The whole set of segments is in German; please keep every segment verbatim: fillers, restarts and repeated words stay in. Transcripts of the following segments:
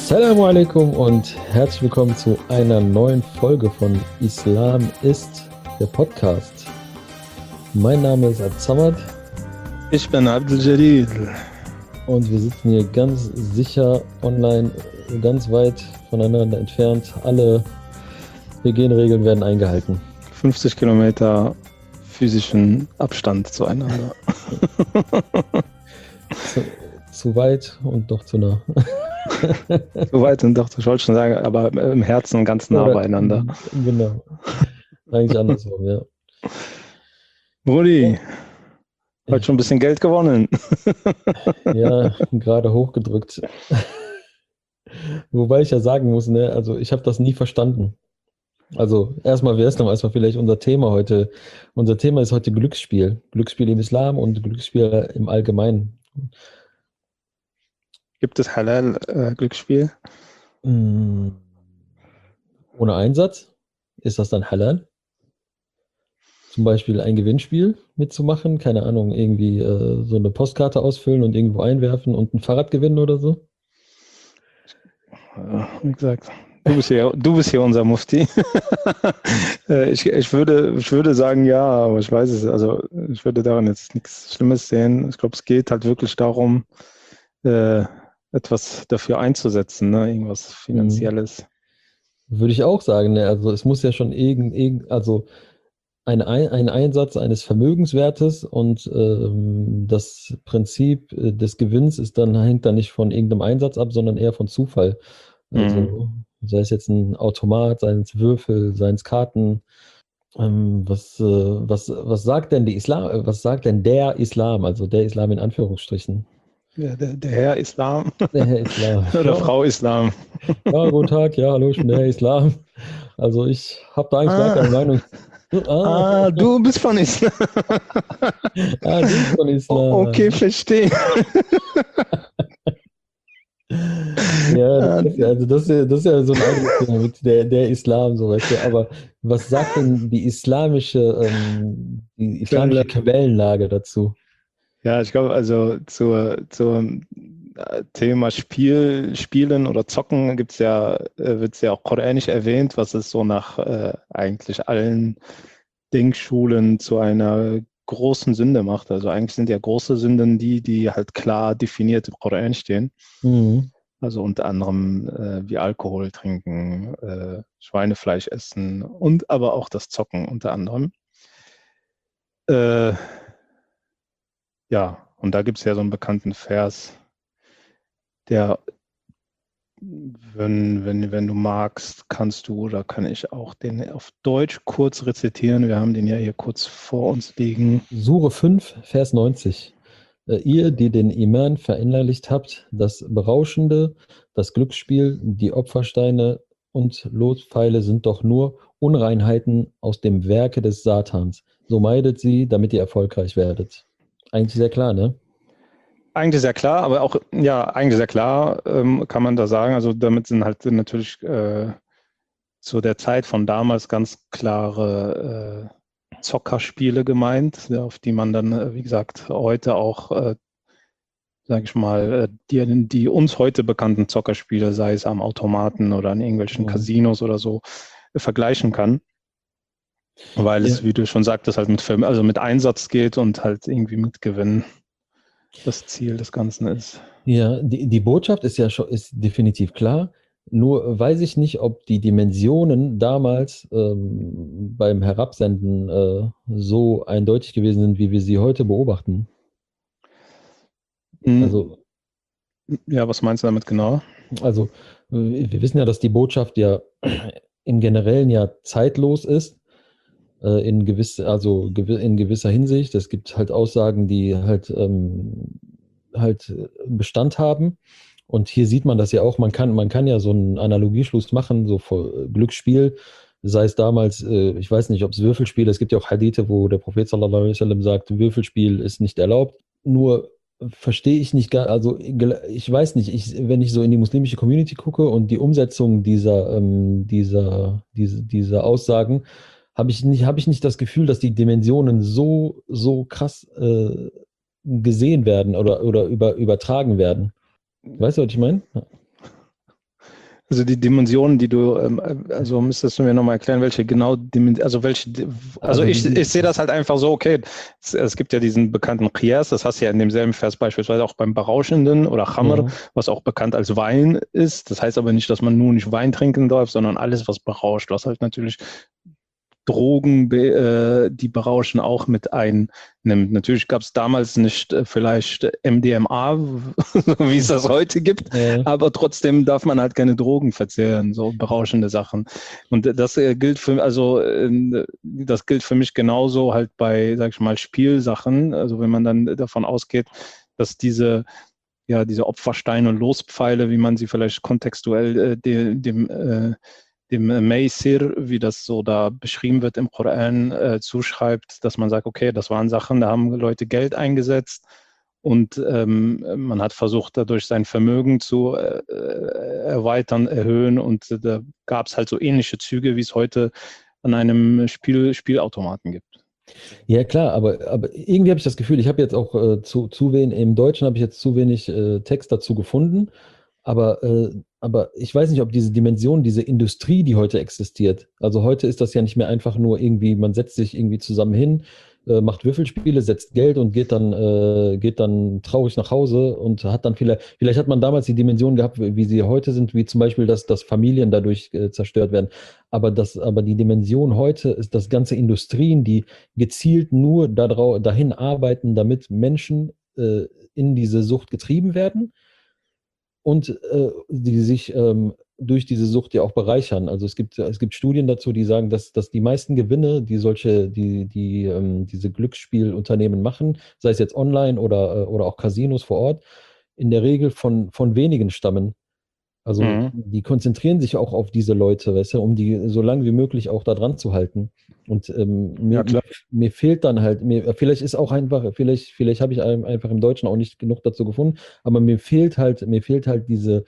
Assalamu alaikum und herzlich willkommen zu einer neuen Folge von Islam ist der Podcast. Mein Name ist Absamad. Ich bin Abdel Jalil. Und wir sitzen hier ganz sicher online, ganz weit voneinander entfernt. Alle Hygieneregeln werden eingehalten. fünfzig Kilometer physischen Abstand zueinander. zu, zu weit und doch zu nah. So weit und doch, ich wollte schon sagen, aber im Herzen ganz nah Oder, beieinander. Genau. Eigentlich andersrum, ja. Brudi, heute schon ein bisschen Geld gewonnen. Ja, gerade hochgedrückt. Wobei ich ja sagen muss, ne, also ich habe das nie verstanden. Also erstmal wäre es noch erstmal vielleicht unser Thema heute. Unser Thema ist heute Glücksspiel. Glücksspiel im Islam und Glücksspiel im Allgemeinen. Gibt es Halal-Glücksspiel? Mm, ohne Einsatz ist das dann halal? Zum Beispiel ein Gewinnspiel mitzumachen, keine Ahnung, irgendwie äh, so eine Postkarte ausfüllen und irgendwo einwerfen und ein Fahrrad gewinnen oder so? Ja, wie gesagt, du bist hier, du bist hier unser Mufti. ich, ich, würde, ich würde sagen, ja, aber ich weiß es, also ich würde daran jetzt nichts Schlimmes sehen. Ich glaube, es geht halt wirklich darum, äh, etwas dafür einzusetzen, ne? Irgendwas Finanzielles. Würde ich auch sagen, ne? Also es muss ja schon irgend, irgend also ein, Ein- ein Einsatz eines Vermögenswertes und ähm, das Prinzip äh, des Gewinns ist dann, hängt dann nicht von irgendeinem Einsatz ab, sondern eher von Zufall. Also sei es jetzt ein Automat, seien es Würfel, seien es Karten. Ähm, was, äh, was, was sagt denn die Islam, äh, was sagt denn der Islam, also der Islam in Anführungsstrichen? Der, der, der Herr Islam Der Herr Islam. oder Ja, Frau Islam. ja, guten Tag, ja, hallo, ich bin der Herr Islam. Also ich habe da eigentlich gar keine Ah, Meinung. Ah, ah, du bist von Islam. ah, du bist von O- Okay, Islam. verstehe. Ja, das Ah, ist ja, also das ist ja, das ist ja so ein eigenes Thema mit der, der Islam, so weißt du. Aber was sagt denn die islamische, ähm, die islamische Quellenlage dazu? Ja, ich glaube, also zur, zum äh, Thema Spiel, Spielen oder Zocken gibt's ja, äh, wird es ja auch koranisch erwähnt, was es so nach äh, eigentlich allen Denkschulen zu einer großen Sünde macht. Also eigentlich sind ja große Sünden die, die halt klar definiert im Koran stehen. Mhm. Also unter anderem äh, wie Alkohol trinken, äh, Schweinefleisch essen und aber auch das Zocken unter anderem. Äh, ja, und da gibt es ja so einen bekannten Vers, der, wenn, wenn, wenn du magst, kannst du oder kann ich auch den auf Deutsch kurz rezitieren. Wir haben den ja hier kurz vor uns liegen. Sure fünf, Vers neunzig. Äh, Ihr, die den Iman verinnerlicht habt, das Berauschende, das Glücksspiel, die Opfersteine und Lotpfeile sind doch nur Unreinheiten aus dem Werke des Satans. So meidet sie, damit ihr erfolgreich werdet. Eigentlich sehr klar, ne? Eigentlich sehr klar, aber auch, ja, eigentlich sehr klar, ähm, kann man da sagen. Also damit sind halt natürlich äh, zu der Zeit von damals ganz klare äh, Zockerspiele gemeint, ja, auf die man dann, äh, wie gesagt, heute auch, äh, sage ich mal, äh, die, die uns heute bekannten Zockerspiele, sei es am Automaten oder an irgendwelchen Ja. Casinos oder so, äh, vergleichen kann. Weil Ja. es, wie du schon sagtest, halt mit, Verm- also mit Einsatz geht und halt irgendwie mit Gewinn das Ziel des Ganzen ist. Ja, die, die Botschaft ist ja schon, ist definitiv klar. Nur weiß ich nicht, ob die Dimensionen damals ähm, beim Herabsenden äh, so eindeutig gewesen sind, wie wir sie heute beobachten. Mhm. Also, Ja, was meinst du damit genau? also äh, wir wissen ja, dass die Botschaft ja im Generellen ja zeitlos ist, äh, in gewiss, also gewi- in gewisser Hinsicht. Es gibt halt Aussagen, die halt, ähm, halt äh, Bestand haben. Und hier sieht man das ja auch, man kann, man kann ja so einen Analogieschluss machen, so vor äh, Glücksspiel, sei es damals, äh, ich weiß nicht, ob es Würfelspiel, es gibt ja auch Hadithe, wo der Prophet sallallahu alaihi wasallam sagt, Würfelspiel ist nicht erlaubt. Nur verstehe ich nicht gar, also ich weiß nicht, ich, wenn ich so in die muslimische Community gucke und die Umsetzung dieser, ähm, dieser, diese, dieser Aussagen, habe ich nicht, habe ich nicht das Gefühl, dass die Dimensionen so, so krass äh, gesehen werden oder, oder über, übertragen werden. Weißt du, was ich meine? Also die Dimensionen, die du, ähm, also müsstest du mir nochmal erklären, welche genau, Dimen- also welche, also Also ich, die, ich sehe das halt einfach so, okay, es, es gibt ja diesen bekannten Qiyas, das hast du ja in demselben Vers beispielsweise auch beim Berauschenden oder Khamr, mhm. was auch bekannt als Wein ist. Das heißt aber nicht, dass man nur nicht Wein trinken darf, sondern alles, was berauscht, was halt natürlich Drogen, äh, die berauschen, auch mit einnimmt. Natürlich gab es damals nicht äh, vielleicht M D M A, wie es das heute gibt, äh, aber trotzdem darf man halt keine Drogen verzehren, so berauschende Sachen. Und das äh, gilt für, also äh, das gilt für mich genauso halt bei, sag ich mal, Spielsachen. Also wenn man dann davon ausgeht, dass diese ja, diese Opfersteine und Lospfeile, wie man sie vielleicht kontextuell äh, de, dem äh, dem Maysir, wie das so da beschrieben wird im Koran, äh, zuschreibt, dass man sagt, okay, das waren Sachen, da haben Leute Geld eingesetzt und ähm, man hat versucht, dadurch sein Vermögen zu äh, erweitern, erhöhen und äh, da gab es halt so ähnliche Züge, wie es heute an einem Spiel, Spielautomaten gibt. ja klar, aber, aber irgendwie habe ich das Gefühl, ich habe jetzt auch äh, zu, zu wenig, im Deutschen habe ich jetzt zu wenig äh, Text dazu gefunden, aber, äh, aber ich weiß nicht, ob diese Dimension, diese Industrie, die heute existiert, also heute ist das ja nicht mehr einfach nur irgendwie, man setzt sich irgendwie zusammen hin, äh, macht Würfelspiele, setzt Geld und geht dann, äh, geht dann traurig nach Hause und hat dann vielleicht, vielleicht hat man damals die Dimension gehabt, wie sie heute sind, wie zum Beispiel, dass, dass Familien dadurch äh, zerstört werden. Aber das, aber die Dimension heute ist, dass ganze Industrien, die gezielt nur dadrau- dahin arbeiten, damit Menschen äh, in diese Sucht getrieben werden und äh, die sich ähm, durch diese Sucht ja auch bereichern. Also es gibt, es gibt Studien dazu, die sagen, dass, dass die meisten Gewinne, die solche, die, die ähm, diese Glücksspielunternehmen machen, sei es jetzt online oder, äh, oder auch Casinos vor Ort, in der Regel von, von wenigen stammen. Also Mhm. die konzentrieren sich auch auf diese Leute, weißt du, um die so lange wie möglich auch da dran zu halten. Und ähm, Ja, mir, mir, klar. mir fehlt dann halt, mir, vielleicht ist auch einfach, vielleicht, vielleicht habe ich ein- einfach im Deutschen auch nicht genug dazu gefunden, aber mir fehlt halt, mir fehlt halt diese,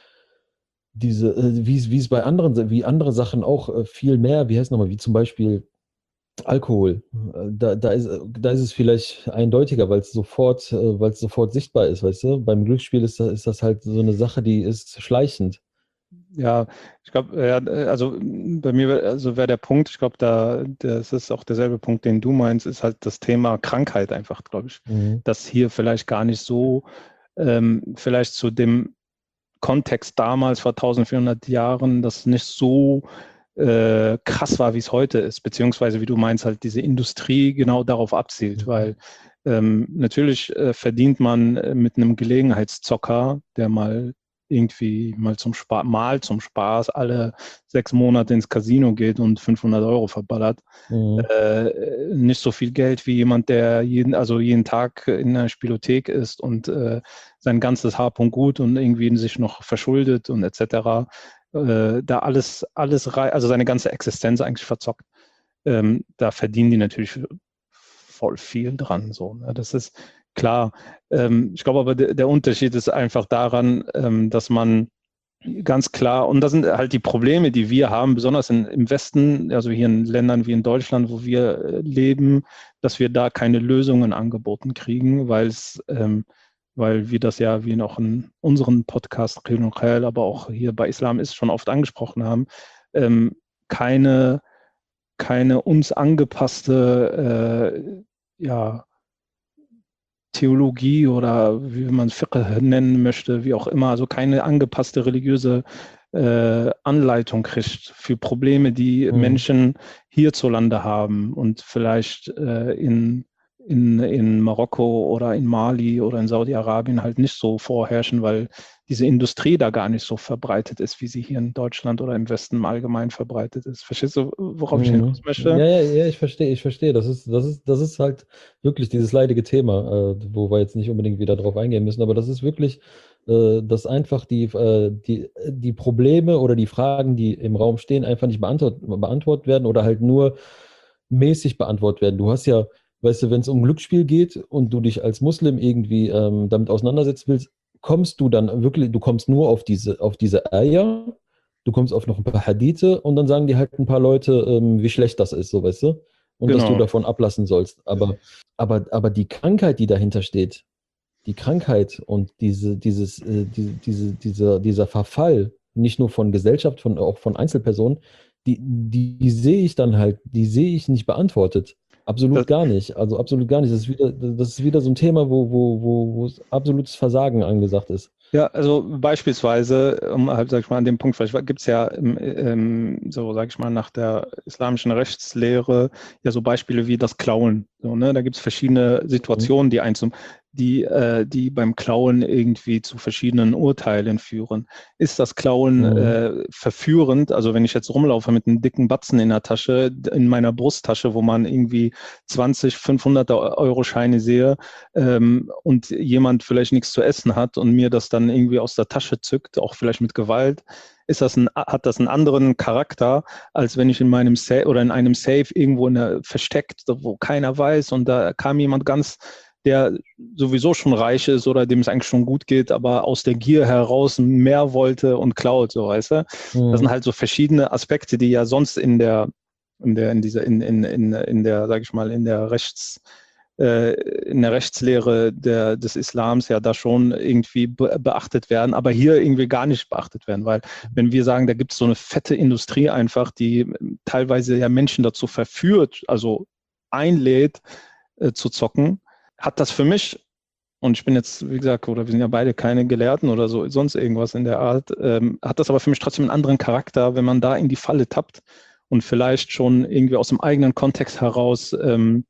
diese, äh, wie es, wie es bei anderen, wie andere Sachen auch äh, viel mehr, wie heißt nochmal, wie zum Beispiel Alkohol. Äh, Da, da ist, da ist es vielleicht eindeutiger, weil es sofort, äh, weil es sofort sichtbar ist, weißt du? Beim Glücksspiel ist das, ist das halt so eine Sache, die ist schleichend. Ja, ich glaube, ja, also bei mir wär- also wäre der Punkt, ich glaube, da das ist auch derselbe Punkt, den du meinst, ist halt das Thema Krankheit einfach, glaube ich, Mhm. dass hier vielleicht gar nicht so, ähm, vielleicht zu dem Kontext damals vor eintausendvierhundert Jahren, das nicht so äh, krass war, wie es heute ist, beziehungsweise wie du meinst, halt diese Industrie genau darauf abzielt, Mhm. weil ähm, natürlich äh, verdient man äh, mit einem Gelegenheitszocker, der mal irgendwie mal zum Spaß, mal zum Spaß alle sechs Monate ins Casino geht und fünfhundert Euro verballert, Mhm. äh, nicht so viel Geld wie jemand, der jeden, also jeden Tag in einer Spielothek ist und äh, sein ganzes Hab und Gut und irgendwie sich noch verschuldet und et cetera. Äh, da alles, alles rei- also seine ganze Existenz eigentlich verzockt. Ähm, da verdienen die natürlich voll viel dran. So, ne? Das ist klar. Ähm, ich glaube aber, der, der Unterschied ist einfach daran, ähm, dass man ganz klar, und das sind halt die Probleme, die wir haben, besonders in, im Westen, also hier in Ländern wie in Deutschland, wo wir äh, leben, dass wir da keine Lösungen angeboten kriegen, weil es, ähm, weil wir das ja, wie noch in unseren Podcast, aber auch hier bei Islam ist, schon oft angesprochen haben, ähm, keine, keine uns angepasste äh, ja, Theologie oder wie man Fiqh nennen möchte, wie auch immer, also keine angepasste religiöse äh, Anleitung kriegt für Probleme, die Mhm. Menschen hierzulande haben und vielleicht äh, in, in, in Marokko oder in Mali oder in Saudi-Arabien halt nicht so vorherrschen, weil diese Industrie da gar nicht so verbreitet ist, wie sie hier in Deutschland oder im Westen allgemein verbreitet ist. Verstehst du, worauf ich hinaus Mhm. möchte? Ja, ja, ja, ich verstehe, ich verstehe. Das ist, das ist, das ist halt wirklich dieses leidige Thema, äh, wo wir jetzt nicht unbedingt wieder drauf eingehen müssen, aber das ist wirklich, äh, dass einfach die, äh, die, die Probleme oder die Fragen, die im Raum stehen, einfach nicht beantwortet, beantwortet werden oder halt nur mäßig beantwortet werden. Du hast ja, weißt du, wenn es um Glücksspiel geht und du dich als Muslim irgendwie ähm, damit auseinandersetzen willst, kommst du dann wirklich, du kommst nur auf diese, auf diese Eier. Du kommst auf noch ein paar Hadithe und dann sagen dir halt ein paar Leute, ähm, wie schlecht das ist, so weißt du? Und dass du Genau. davon ablassen sollst. Aber, aber, aber die Krankheit, die dahinter steht, die Krankheit und diese, dieses, äh, diese, diese, dieser, dieser Verfall, nicht nur von Gesellschaft, von, auch von Einzelpersonen, die, die, die sehe ich dann halt, die sehe ich nicht beantwortet. Das, Absolut gar nicht. Also absolut gar nicht. Das ist wieder, das ist wieder so ein Thema, wo, wo, wo, wo es absolutes Versagen angesagt ist. ja, also beispielsweise, um halt, sag ich mal, an dem Punkt, vielleicht gibt es ja, im, im, so sag ich mal, nach der islamischen Rechtslehre ja so Beispiele wie das Klauen. So, ne? Da gibt es verschiedene Mhm. Situationen, die, ein zum, die, äh, die beim Klauen irgendwie zu verschiedenen Urteilen führen. Ist das Klauen Mhm. äh, verführend? Also wenn ich jetzt rumlaufe mit einem dicken Batzen in der Tasche, in meiner Brusttasche, wo man irgendwie zwanzig, fünfhundert Euro Scheine sehe, ähm, und jemand vielleicht nichts zu essen hat und mir das dann irgendwie aus der Tasche zückt, auch vielleicht mit Gewalt, ist das ein, hat das einen anderen Charakter, als wenn ich in meinem Safe oder in einem Safe irgendwo in der, versteckt, wo keiner weiß und da kam jemand ganz, der sowieso schon reich ist oder dem es eigentlich schon gut geht, aber aus der Gier heraus mehr wollte und klaut, so weißt du. Das sind Mhm. halt so verschiedene Aspekte, die ja sonst in der, in der, in dieser, in, in, in, in der, sag ich mal, in der Rechts, äh, in der Rechtslehre der, des Islams ja da schon irgendwie be beachtet werden, aber hier irgendwie gar nicht beachtet werden, weil wenn wir sagen, da gibt es so eine fette Industrie einfach, die teilweise ja Menschen dazu verführt, also einlädt äh, zu zocken, hat das für mich, und ich bin jetzt, wie gesagt, oder wir sind ja beide keine Gelehrten oder so, sonst irgendwas in der Art, ähm, hat das aber für mich trotzdem einen anderen Charakter, wenn man da in die Falle tappt und vielleicht schon irgendwie aus dem eigenen Kontext heraus ähm,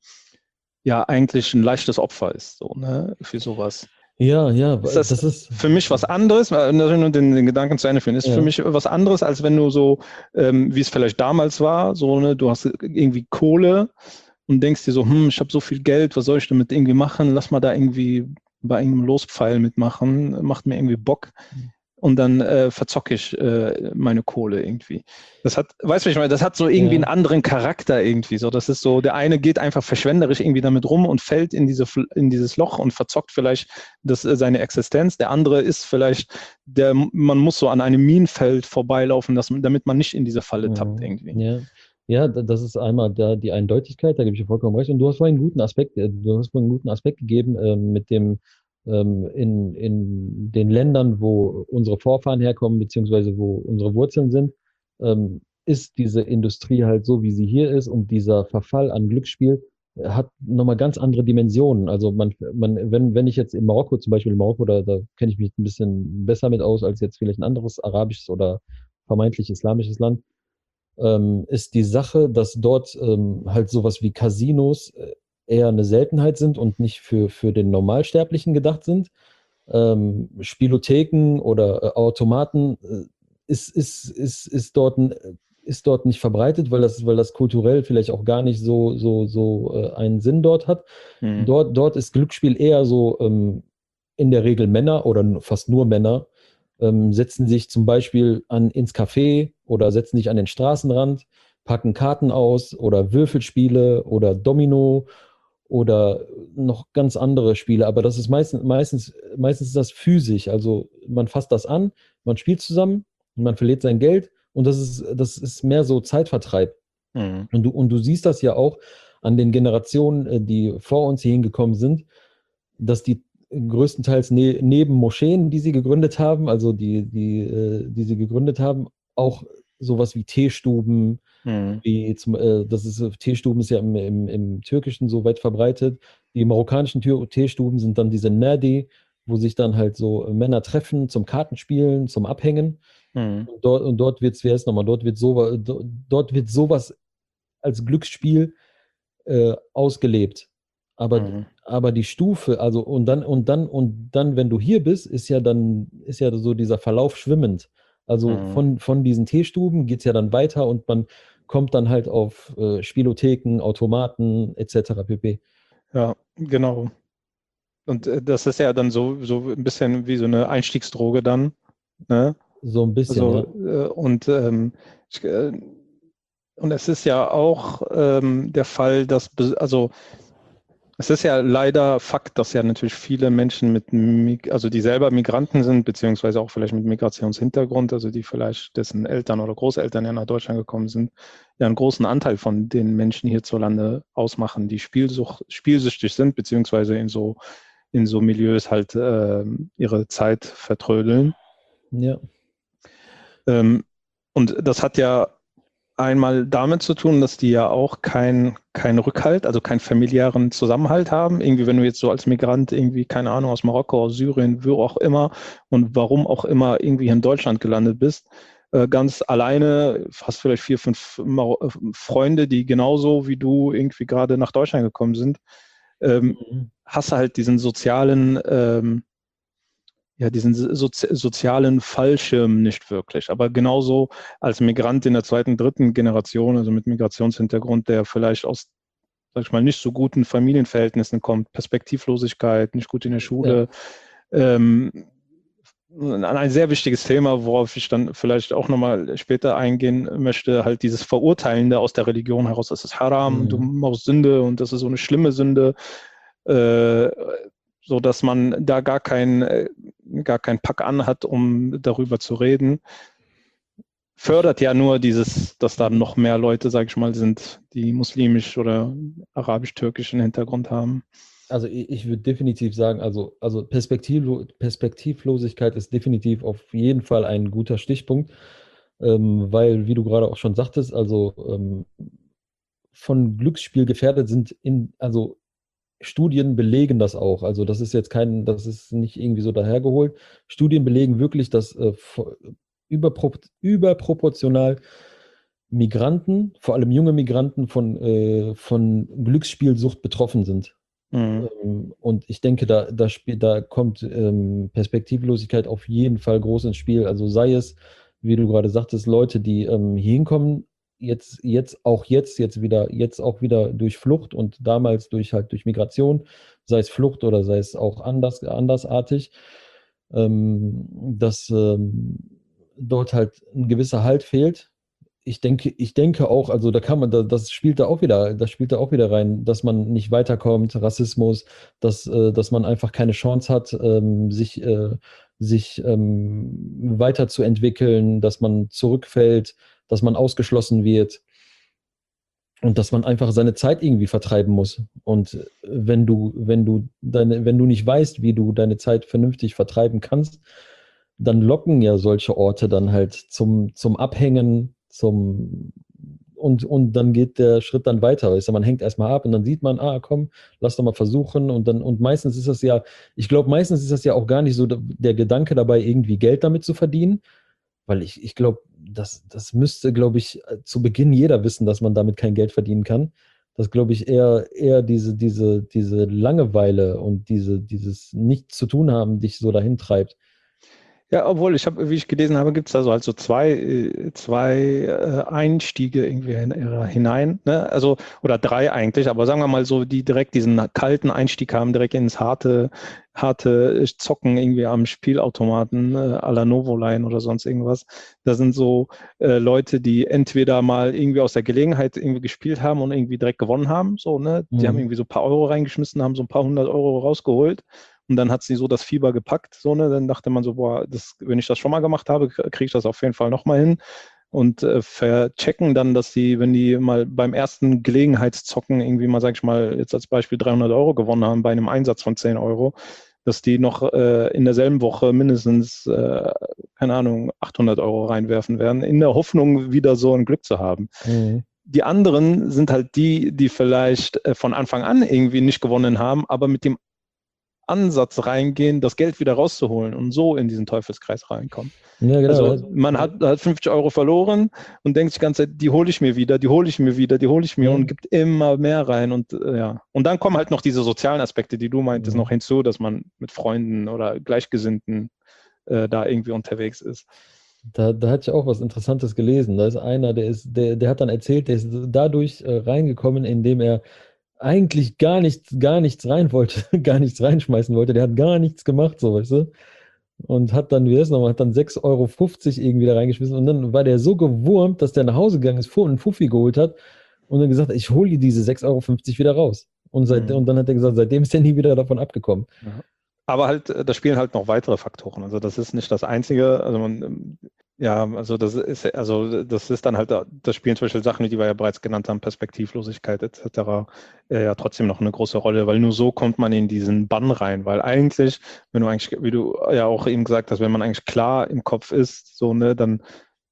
ja eigentlich ein leichtes Opfer ist, so, ne, für sowas. Ja, ja, Ist das das ist, für mich was anderes, äh, nur den, den Gedanken zu Ende führen, ist für ja. mich was anderes, als wenn du so, ähm, wie es vielleicht damals war, so, ne, du hast irgendwie Kohle und denkst dir so, hm, ich habe so viel Geld, was soll ich damit irgendwie machen? Lass mal da irgendwie bei irgendeinem Lospfeil mitmachen, macht mir irgendwie Bock und dann äh, verzocke ich äh, meine Kohle irgendwie. Das hat, weißt du, ich meine, das hat so irgendwie einen Ja. anderen Charakter irgendwie. So, das ist so, der eine geht einfach verschwenderisch irgendwie damit rum und fällt in diese in dieses Loch und verzockt vielleicht das, äh, seine Existenz. Der andere ist vielleicht, der, man muss so an einem Minenfeld vorbeilaufen, dass, damit man nicht in diese Falle tappt Mhm. irgendwie. Ja. Ja, da- das ist einmal da die Eindeutigkeit, da gebe ich dir vollkommen recht. Und du hast vorhin einen guten Aspekt, äh, du hast vorhin einen guten Aspekt gegeben, ähm, mit dem ähm, in, in den Ländern, wo unsere Vorfahren herkommen, beziehungsweise wo unsere Wurzeln sind, ähm, ist diese Industrie halt so, wie sie hier ist, und dieser Verfall an Glücksspiel äh, hat nochmal ganz andere Dimensionen. Also man, man, wenn, wenn ich jetzt in Marokko, zum Beispiel in Marokko, da, da kenne ich mich ein bisschen besser mit aus als jetzt vielleicht ein anderes arabisches oder vermeintlich islamisches Land, ähm, ist die Sache, dass dort ähm, halt sowas wie Casinos äh, eher eine Seltenheit sind und nicht für, für den Normalsterblichen gedacht sind. Ähm, Spielotheken oder äh, Automaten äh, ist, ist, ist, ist, dort, n- ist dort nicht verbreitet, weil das, weil das kulturell vielleicht auch gar nicht so, so, so äh, einen Sinn dort hat. Hm. Dort, dort ist Glücksspiel eher so ähm, in der Regel Männer oder n- fast nur Männer ähm, setzen sich zum Beispiel an, ins Café oder setzen sich an den Straßenrand, packen Karten aus oder Würfelspiele oder Domino oder noch ganz andere Spiele. Aber das ist meistens, meistens, meistens ist das physisch. Also man fasst das an, man spielt zusammen, man verliert sein Geld, und das ist, das ist mehr so Zeitvertreib. Hm. Und du, und du siehst das ja auch an den Generationen, äh, die vor uns hier hingekommen sind, dass die größtenteils ne neben Moscheen, die sie gegründet haben, also die, die, äh, die sie gegründet haben, auch sowas wie Teestuben, Hm. wie zum, äh, das ist, äh, Teestuben ist ja im, im, im Türkischen so weit verbreitet. Die marokkanischen Tür Teestuben sind dann diese Nadi, wo sich dann halt so äh, Männer treffen zum Kartenspielen, zum Abhängen. Hm. Und dort, und dort wird es, wer ist nochmal, dort wird so, dort wird sowas als Glücksspiel äh, ausgelebt. Aber, Hm. aber die Stufe, also und dann, und dann, und dann, wenn du hier bist, ist ja dann, ist ja so dieser Verlauf schwimmend. Also Hm. von, von diesen Teestuben geht es ja dann weiter und man kommt dann halt auf äh, Spielotheken, Automaten et cetera pp. Ja, genau. Und äh, das ist ja dann so, so ein bisschen wie so eine Einstiegsdroge dann, ne? So ein bisschen, Also, ja. äh, und, ähm, ich, äh, und es ist ja auch ähm, der Fall, dass, be- also es ist ja leider Fakt, dass ja natürlich viele Menschen mit, Mig also die selber Migranten sind, beziehungsweise auch vielleicht mit Migrationshintergrund, also die vielleicht dessen Eltern oder Großeltern ja nach Deutschland gekommen sind, ja einen großen Anteil von den Menschen hierzulande ausmachen, die Spielsucht, spielsüchtig sind, beziehungsweise in so, in so Milieus halt äh, ihre Zeit vertrödeln. Ja. Ähm, und das hat ja einmal damit zu tun, dass die ja auch keinen kein Rückhalt, also keinen familiären Zusammenhalt haben. Irgendwie, wenn du jetzt so als Migrant irgendwie, keine Ahnung, aus Marokko, aus Syrien, wo auch immer und warum auch immer irgendwie in Deutschland gelandet bist, äh, ganz alleine, hast vielleicht vier, fünf Mar- äh, Freunde, die genauso wie du irgendwie gerade nach Deutschland gekommen sind, ähm, Mhm. hast du halt diesen sozialen, ähm, ja, diesen sozi sozialen Fallschirm nicht wirklich. Aber genauso als Migrant in der zweiten, dritten Generation, also mit Migrationshintergrund, der vielleicht aus, sag ich mal, nicht so guten Familienverhältnissen kommt, Perspektivlosigkeit, nicht gut in der Ja. Schule, ähm, ein sehr wichtiges Thema, worauf ich dann vielleicht auch nochmal später eingehen möchte, halt dieses Verurteilende aus der Religion heraus, das ist Haram, du Mhm. machst Sünde und das ist so eine schlimme Sünde, äh, so dass man da gar kein, äh, gar kein Pack an hat, um darüber zu reden. Ich, Fördert ja nur dieses, dass da mhm. noch mehr Leute, sage ich mal, sind, die muslimisch oder arabisch-türkischen Hintergrund haben. Also ich, ich würde definitiv sagen, also, also Perspektivlo Perspektivlosigkeit ist definitiv auf jeden Fall ein guter Stichpunkt, ähm, weil, wie du gerade auch schon sagtest, also ähm, von Glücksspiel gefährdet sind in, also Studien belegen das auch. Also das ist jetzt kein, das ist nicht irgendwie so dahergeholt. Studien belegen wirklich, dass äh, vo- überpro überproportional Migranten, vor allem junge Migranten, von, äh, von Glücksspielsucht betroffen sind. Mhm. Ähm, und ich denke, da, da, spielt, da kommt ähm, Perspektivlosigkeit auf jeden Fall groß ins Spiel. Also sei es, wie du gerade sagtest, Leute, die ähm, hier hinkommen, jetzt, jetzt auch jetzt, jetzt wieder, jetzt auch wieder durch Flucht und damals durch halt durch Migration, sei es Flucht oder sei es auch anders, andersartig, ähm, dass ähm, dort halt ein gewisser Halt fehlt. Ich denke, ich denke auch, also da kann man, da, das spielt da auch wieder, das spielt da auch wieder rein, dass man nicht weiterkommt, Rassismus, dass, äh, dass man einfach keine Chance hat, ähm, sich, äh, sich ähm, weiterzuentwickeln, dass man zurückfällt, dass man ausgeschlossen wird und dass man einfach seine Zeit irgendwie vertreiben muss. Und äh, wenn du, wenn du deine, wenn du nicht weißt, wie du deine Zeit vernünftig vertreiben kannst, dann locken ja solche Orte dann halt zum, zum Abhängen, zum und, und dann geht der Schritt dann weiter. Weißt du, man hängt erstmal ab und dann sieht man, ah, komm, lass doch mal versuchen. Und dann, und meistens ist das ja, ich glaube, meistens ist das ja auch gar nicht so der Gedanke dabei, irgendwie Geld damit zu verdienen. Weil ich, ich glaube, das, das müsste, glaube ich, zu Beginn jeder wissen, dass man damit kein Geld verdienen kann. Das glaube ich eher, eher diese, diese, diese Langeweile und diese, dieses Nichts zu tun haben dich so dahin treibt. Ja, obwohl ich habe, wie ich gelesen habe, gibt es da so halt so zwei, äh, zwei äh, Einstiege irgendwie hin, äh, hinein, ne? Also, oder drei eigentlich, aber sagen wir mal so, die direkt diesen kalten Einstieg haben, direkt ins harte, harte Zocken irgendwie am Spielautomaten, äh, à la Novoline oder sonst irgendwas. Da sind so äh, Leute, die entweder mal irgendwie aus der Gelegenheit irgendwie gespielt haben und irgendwie direkt gewonnen haben, so, ne? Die haben Mhm. irgendwie so ein paar Euro reingeschmissen, haben so ein paar hundert Euro rausgeholt. Und dann hat sie so das Fieber gepackt, so, ne? Dann dachte man so, boah, das, wenn ich das schon mal gemacht habe, kriege ich das auf jeden Fall nochmal hin. Und äh, verchecken dann, dass die, wenn die mal beim ersten Gelegenheitszocken irgendwie mal, sag ich mal, jetzt als Beispiel dreihundert Euro gewonnen haben bei einem Einsatz von zehn Euro, dass die noch äh, in derselben Woche mindestens, äh, keine Ahnung, achthundert Euro reinwerfen werden, in der Hoffnung, wieder so ein Glück zu haben. Mhm. Die anderen sind halt die, die vielleicht äh, von Anfang an irgendwie nicht gewonnen haben, aber mit dem Ansatz reingehen, das Geld wieder rauszuholen und so in diesen Teufelskreis reinkommen. Ja, genau. Also Das, man hat, hat fünfzig Euro verloren und denkt sich die ganze Zeit, die hole ich mir wieder, die hole ich mir wieder, die hole ich mir und ja. gibt immer mehr rein. Und äh, ja, und dann kommen halt noch diese sozialen Aspekte, die du meintest, noch Mhm. hinzu, dass man mit Freunden oder Gleichgesinnten äh, da irgendwie unterwegs ist. Da, da hatte ich auch was Interessantes gelesen. Da ist einer, der ist, der, der hat dann erzählt, der ist dadurch äh, reingekommen, indem er eigentlich gar nichts, gar nichts rein wollte, gar nichts reinschmeißen wollte. Der hat gar nichts gemacht, so, weißt du? Und hat dann, wie heißt es nochmal, hat dann sechs Euro fünfzig irgendwie da reingeschmissen. Und dann war der so gewurmt, dass der nach Hause gegangen ist, einen Fuffi geholt hat und dann gesagt hat, ich hole dir diese sechs Euro fünfzig wieder raus. Und, seit, und Mhm. dann hat er gesagt, seitdem ist er nie wieder davon abgekommen. Ja. Aber halt, äh, da spielen halt noch weitere Faktoren. Also das ist nicht das Einzige. Also man, ähm, ja, also das ist, also das ist dann halt, äh, das spielen zum Beispiel Sachen, die wir ja bereits genannt haben, Perspektivlosigkeit et cetera, äh, ja trotzdem noch eine große Rolle, weil nur so kommt man in diesen Bann rein. Weil eigentlich, wenn du eigentlich, wie du ja auch eben gesagt hast, wenn man eigentlich klar im Kopf ist, so, ne, dann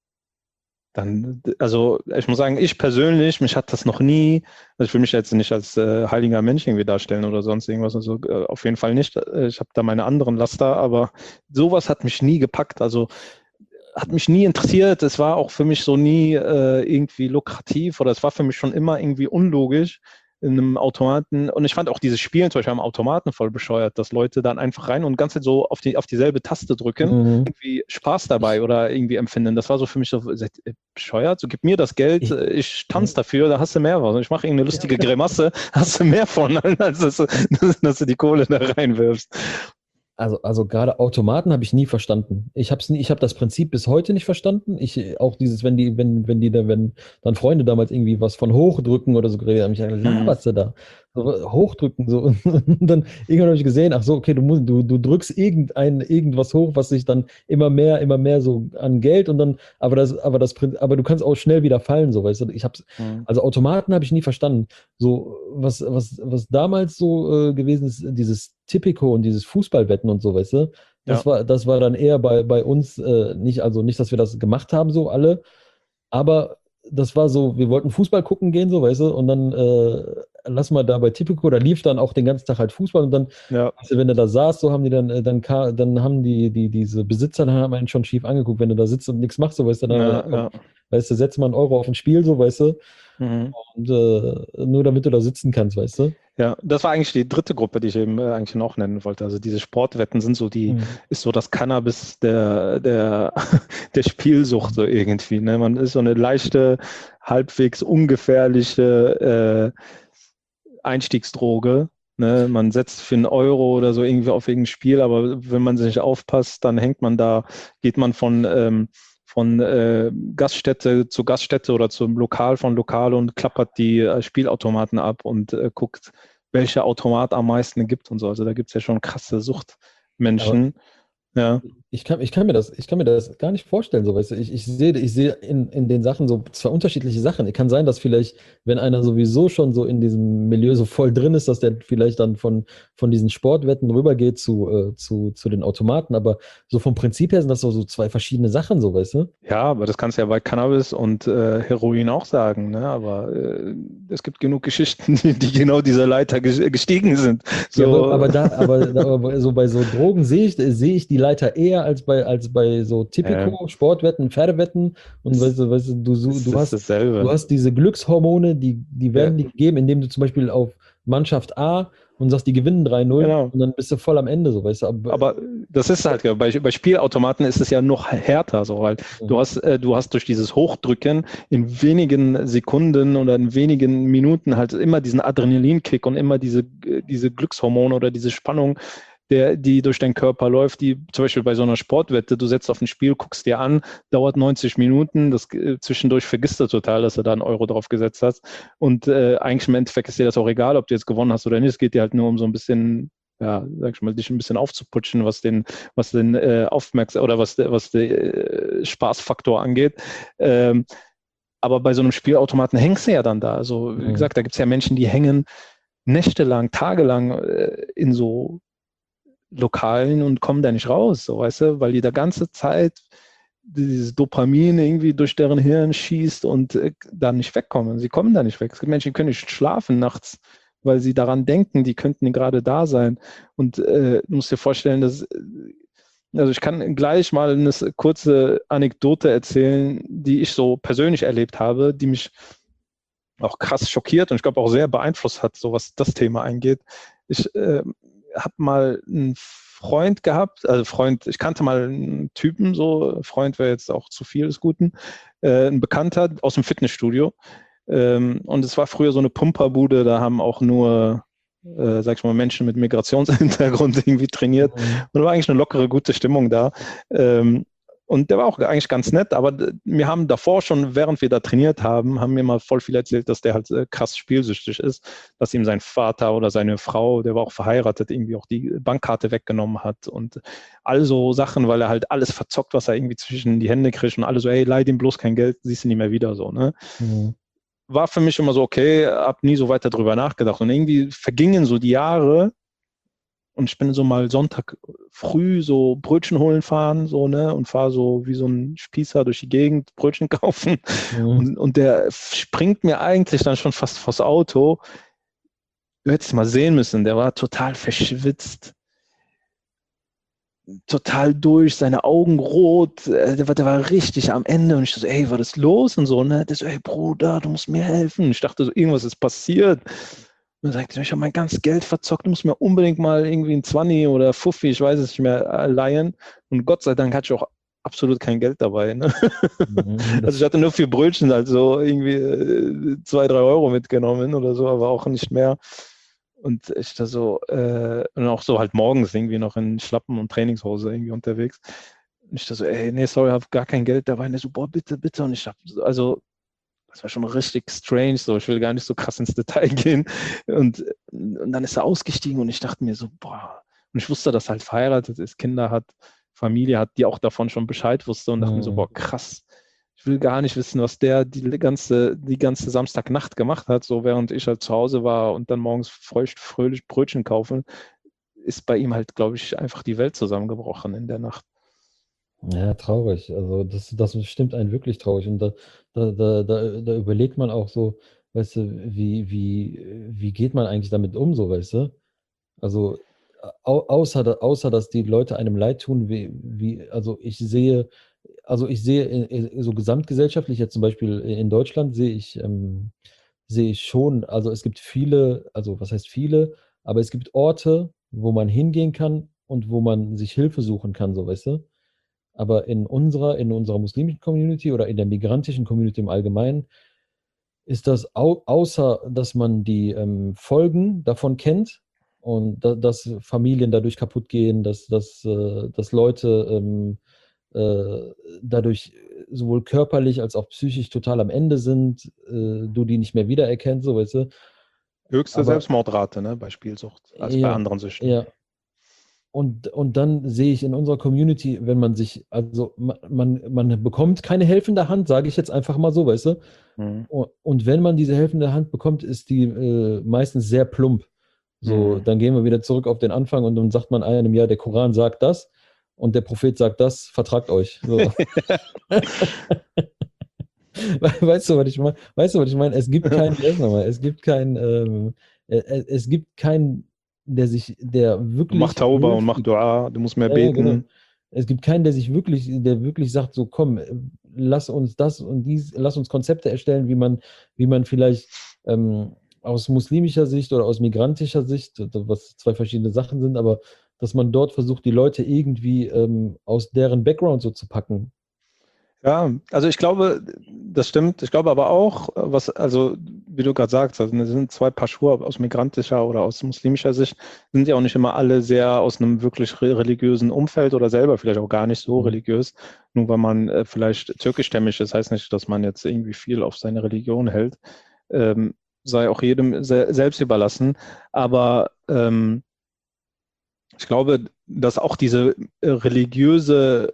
dann, also ich muss sagen, ich persönlich, mich hat das noch nie, also ich will mich jetzt nicht als äh, heiliger Mensch irgendwie darstellen oder sonst irgendwas, also äh, auf jeden Fall nicht. Äh, Ich habe da meine anderen Laster, aber sowas hat mich nie gepackt, also hat mich nie interessiert. Es war auch für mich so nie äh, irgendwie lukrativ oder es war für mich schon immer irgendwie unlogisch in einem Automaten. Und ich fand auch dieses Spielen zum Beispiel am Automaten voll bescheuert, dass Leute dann einfach rein und die ganze Zeit so auf, die, auf dieselbe Taste drücken, Mhm. irgendwie Spaß dabei oder irgendwie empfinden. Das war so für mich so seid ihr bescheuert. So, gib mir das Geld, Ich, äh, ich tanze dafür, da hast du mehr was. Ich mache irgendeine lustige Grimasse, hast du mehr von, als dass, du- dass du die Kohle da reinwirfst. Also, also gerade Automaten habe ich nie verstanden. Ich habe nie, ich habe das Prinzip bis heute nicht verstanden. Ich äh, auch dieses, wenn die, wenn, wenn die da, wenn dann Freunde damals irgendwie was von hochdrücken oder so geredet haben, ich dachte, Mhm. laberst du da? So, hochdrücken so. Und dann irgendwann habe ich gesehen, ach so, okay, du musst, du, du drückst irgendein, irgendwas hoch, was sich dann immer mehr, immer mehr so an Geld und dann, aber das, aber das, Prin- aber du kannst auch schnell wieder fallen, so, weißt du. Ich habe, Mhm. also Automaten habe ich nie verstanden. So, was, was, was damals so äh, gewesen ist, dieses Tipico und dieses Fußballwetten und so, weißt du, Ja. das war, das war dann eher bei, bei uns äh, nicht, also nicht, dass wir das gemacht haben, so alle, aber das war so, wir wollten Fußball gucken gehen, so, weißt du, und dann äh, lass mal da bei Tipico, da lief dann auch den ganzen Tag halt Fußball und dann, Ja. weißt du, wenn du da saßt, so haben die dann, äh, dann, ka- dann haben die, die, diese Besitzer, dann haben einen schon schief angeguckt, wenn du da sitzt und nichts machst, so, weißt du, dann, ja, Ja. komm, Ja. weißt du, setz mal einen Euro auf ein Spiel, so, weißt du, Mhm. und äh, nur damit du da sitzen kannst, weißt du. Ja, das war eigentlich die dritte Gruppe, die ich eben äh, eigentlich noch nennen wollte. Also diese Sportwetten sind so die, Mhm. ist so das Cannabis der, der, der Spielsucht so irgendwie. Ne? Man ist so eine leichte, halbwegs ungefährliche äh, Einstiegsdroge. Ne? Man setzt für einen Euro oder so irgendwie auf irgendein Spiel, aber wenn man sich nicht aufpasst, dann hängt man da, geht man von, ähm, von äh, Gaststätte zu Gaststätte oder zum Lokal von Lokal und klappert die äh, Spielautomaten ab und äh, guckt, welcher Automat am meisten gibt und so. Also da gibt es ja schon krasse Aber Suchtmenschen. Ja, Ich kann, ich kann mir das, ich kann mir das gar nicht vorstellen, so weißt du. Ich, ich sehe, ich sehe in, in den Sachen so zwei unterschiedliche Sachen. Kann sein, dass vielleicht, wenn einer sowieso schon so in diesem Milieu so voll drin ist, dass der vielleicht dann von, von diesen Sportwetten rübergeht zu, äh, zu, zu den Automaten. Aber so vom Prinzip her sind das so, so zwei verschiedene Sachen, so weißt du. ja, aber das kannst du ja bei Cannabis und äh, Heroin auch sagen. Ne? Aber äh, es gibt genug Geschichten, die, die genau dieser Leiter ges- gestiegen sind. Ja, aber, So, aber da, aber, da- aber so bei so Drogen sehe ich, sehe ich die Leiter eher als bei, als bei so äh, Tipico, Sportwetten, Pferdewetten. Und es, weißt du, weißt du, du, so- es du ist hast, du dasselbe. hast diese Glückshormone, die, die Ja, werden dir gegeben, indem du zum Beispiel auf Mannschaft A und sagst, die gewinnen drei null genau. und dann bist du voll am Ende, so weißt du. Aber, Aber das ist halt, bei, bei Spielautomaten ist es ja noch härter, so, weil du mhm. hast, äh, du hast durch dieses Hochdrücken in wenigen Sekunden oder in wenigen Minuten halt immer diesen Adrenalinkick und immer diese, äh, diese Glückshormone oder diese Spannung, der, die durch deinen Körper läuft, die zum Beispiel bei so einer Sportwette, du setzt auf ein Spiel, guckst dir an, dauert neunzig Minuten, das äh, zwischendurch vergisst du total, dass du da einen Euro drauf gesetzt hast. Und äh, eigentlich im Endeffekt ist dir das auch egal, ob du jetzt gewonnen hast oder nicht. Es geht dir halt nur um so ein bisschen, ja, sag ich mal, dich ein bisschen aufzuputschen, was den, was den äh, Aufmerksam oder was, was den äh, Spaßfaktor angeht. Ähm, aber bei so einem Spielautomaten hängst du ja dann da. Also, wie Mhm. gesagt, da gibt es ja Menschen, die hängen nächtelang, tagelang äh, in so Lokalen und kommen da nicht raus, so weißt du, weil die da ganze Zeit dieses Dopamin irgendwie durch deren Hirn schießt und äh, da nicht wegkommen. Sie kommen da nicht weg. Es gibt Menschen, die können nicht schlafen nachts, weil sie daran denken, die könnten gerade da sein. Und äh, du musst dir vorstellen, dass, äh, also ich kann gleich mal eine kurze Anekdote erzählen, die ich so persönlich erlebt habe, die mich auch krass schockiert und ich glaube auch sehr beeinflusst hat, so was das Thema eingeht. Ich äh, habe mal einen Freund gehabt, also Freund, ich kannte mal einen Typen, so Freund wäre jetzt auch zu viel des Guten, äh, ein Bekannter aus dem Fitnessstudio. Ähm, und es war früher so eine Pumperbude, da haben auch nur, äh, sag ich mal, Menschen mit Migrationshintergrund irgendwie trainiert. Mhm. Und da war eigentlich eine lockere, gute Stimmung da. Ähm, und der war auch eigentlich ganz nett, aber wir haben davor schon, während wir da trainiert haben, haben mir mal voll viel erzählt, dass der halt äh, krass spielsüchtig ist, dass ihm sein Vater oder seine Frau, der war auch verheiratet, irgendwie auch die Bankkarte weggenommen hat und all so Sachen, weil er halt alles verzockt, was er irgendwie zwischen die Hände kriegt und alle so, ey, leih ihm bloß kein Geld, siehst du nie mehr wieder so, ne? Mhm. War für mich immer so, okay, hab nie so weiter drüber nachgedacht und irgendwie vergingen so die Jahre Und ich bin so mal Sonntag früh so Brötchen holen fahren, so, ne, und fahre so wie so ein Spießer durch die Gegend, Brötchen kaufen. Mhm. Und, und der springt mir eigentlich dann schon fast vors Auto. Du hättest mal sehen müssen, der war total verschwitzt, total durch, seine Augen rot, äh, der war, der war richtig am Ende und ich so, ey, was ist los und so, ne? Der so, ey, Bruder, du musst mir helfen. Ich dachte so, irgendwas ist passiert. Und dann sagt er, ich habe mein ganzes Geld verzockt, du musst mir unbedingt mal irgendwie ein zwanzig oder Fuffi, ich weiß es nicht mehr, äh, leihen. Und Gott sei Dank hatte ich auch absolut kein Geld dabei, ne? Mhm. Also ich hatte nur vier Brötchen, also irgendwie äh, zwei, drei Euro mitgenommen oder so, aber auch nicht mehr. Und ich da so, äh, und auch so halt morgens irgendwie noch in Schlappen und Trainingshose irgendwie unterwegs. Und ich da so, ey, nee, sorry, ich habe gar kein Geld dabei. Und der so, boah, bitte, bitte. Und ich hab, also, das war schon richtig strange, so, ich will gar nicht so krass ins Detail gehen. Und, und dann ist er ausgestiegen und ich dachte mir so, boah, und ich wusste, dass er halt verheiratet ist, Kinder hat, Familie hat, die auch davon schon Bescheid wusste und dachte mir so, Mhm. boah, krass. Ich will gar nicht wissen, was der die ganze, die ganze Samstagnacht gemacht hat, so während ich halt zu Hause war und dann morgens feucht, fröhlich Brötchen kaufen, ist bei ihm halt, glaube ich, einfach die Welt zusammengebrochen in der Nacht. Ja, traurig. Also das, das stimmt einen wirklich traurig. Und da, da, da, da, da überlegt man auch so, weißt du, wie, wie, wie geht man eigentlich damit um, so, weißt du? Also au außer, da- außer dass die Leute einem leid tun, wie, wie, also ich sehe, also ich sehe in, in, so gesamtgesellschaftlich, jetzt zum Beispiel in Deutschland, sehe ich, ähm, sehe ich schon, also es gibt viele, also was heißt viele, aber es gibt Orte, wo man hingehen kann und wo man sich Hilfe suchen kann, so, weißt du? Aber in unserer, in unserer muslimischen Community oder in der migrantischen Community im Allgemeinen ist das, au außer dass man die ähm, Folgen davon kennt und da, dass Familien dadurch kaputt gehen, dass, dass, äh, dass Leute ähm, äh, dadurch sowohl körperlich als auch psychisch total am Ende sind, äh, du die nicht mehr wiedererkennst, so weißt du. Höchste Aber Selbstmordrate, ne, bei Spielsucht, als bei ja, anderen Süchten. ja. Und, und dann sehe ich in unserer Community, wenn man sich, also man, man, man bekommt keine helfende Hand, sage ich jetzt einfach mal so, weißt du? Mhm. Und, und wenn man diese helfende Hand bekommt, ist die äh, meistens sehr plump. So, Mhm. dann gehen wir wieder zurück auf den Anfang und dann sagt man einem, ja, der Koran sagt das und der Prophet sagt das, vertragt euch. So. Weißt du, was ich meine? Weißt du, was ich meine? Es gibt keinen, wie heißt nochmal, es gibt keinen, ähm, äh, äh, es gibt keinen, der sich, der Mach wirklich Tauba und mach vernünftig, Dua, du musst mehr ja, ja, genau. beten. Es gibt keinen, der sich wirklich, der wirklich sagt, so komm, äh, lass uns das und dies, lass uns Konzepte erstellen, wie man, wie man vielleicht ähm, aus muslimischer Sicht oder aus migrantischer Sicht, was zwei verschiedene Sachen sind, aber dass man dort versucht, die Leute irgendwie ähm, aus deren Background so zu packen. Ja, also ich glaube, das stimmt. Ich glaube aber auch, was, also wie du gerade sagst, also es sind zwei Paar Schuhe aus migrantischer oder aus muslimischer Sicht, sind ja auch nicht immer alle sehr aus einem wirklich re- religiösen Umfeld oder selber vielleicht auch gar nicht so Mhm. religiös. Nur weil man äh, vielleicht türkischstämmig ist, heißt nicht, dass man jetzt irgendwie viel auf seine Religion hält. Ähm, sei auch jedem se selbst überlassen. Aber ähm, ich glaube, dass auch diese äh, religiöse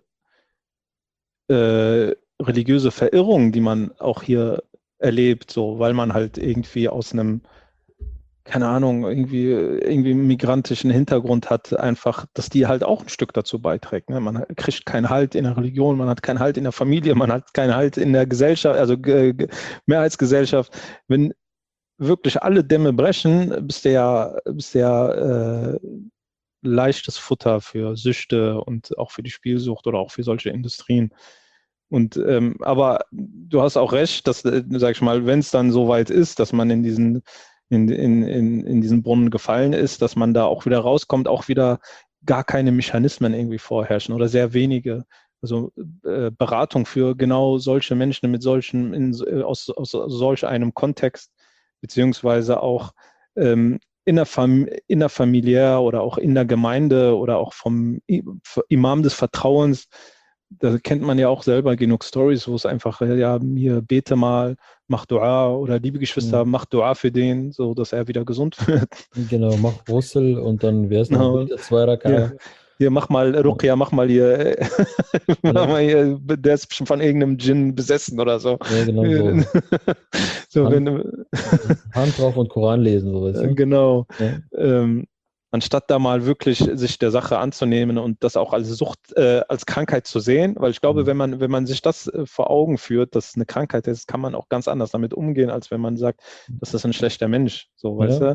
äh, religiöse Verirrung, die man auch hier erlebt, so, weil man halt irgendwie aus einem, keine Ahnung, irgendwie, irgendwie migrantischen Hintergrund hat, einfach, dass die halt auch ein Stück dazu beiträgt. Ne? Man kriegt keinen Halt in der Religion, man hat keinen Halt in der Familie, man hat keinen Halt in der Gesellschaft, also äh, Mehrheitsgesellschaft. Wenn wirklich alle Dämme brechen, bist du ja, bist du ja äh, leichtes Futter für Süchte und auch für die Spielsucht oder auch für solche Industrien. Und ähm, aber du hast auch recht, dass, äh, sag ich mal, wenn es dann so weit ist, dass man in diesen, in, in, in, in diesen Brunnen gefallen ist, dass man da auch wieder rauskommt, auch wieder gar keine Mechanismen irgendwie vorherrschen oder sehr wenige. Also äh, Beratung für genau solche Menschen mit solchen, in, aus, aus solch einem Kontext, beziehungsweise auch ähm, innerfam innerfamiliär oder auch in der Gemeinde oder auch vom Imam des Vertrauens. Da kennt man ja auch selber genug Stories, wo es einfach, ja, mir bete mal, mach Dua oder liebe Geschwister, Mhm. mach Dua für den, so dass er wieder gesund wird. Genau, mach Russel und dann, wer ist noch, Genau. bitte zwei Hier, Raka. hier, mach mal Ja, Ruqya, mach mal hier, mach ja, mal hier, der ist bestimmt von irgendeinem Djinn besessen oder so. ja, genau so. So, Hand, wenn, Hand drauf und Koran lesen, so weißt du? genau. Ja. Ähm, anstatt da mal wirklich sich der Sache anzunehmen und das auch als Sucht, äh, als Krankheit zu sehen, weil ich glaube, Mhm. wenn man, wenn man sich das äh, vor Augen führt, dass es eine Krankheit ist, kann man auch ganz anders damit umgehen, als wenn man sagt, das ist ein schlechter Mensch, so, weißt Ja, du?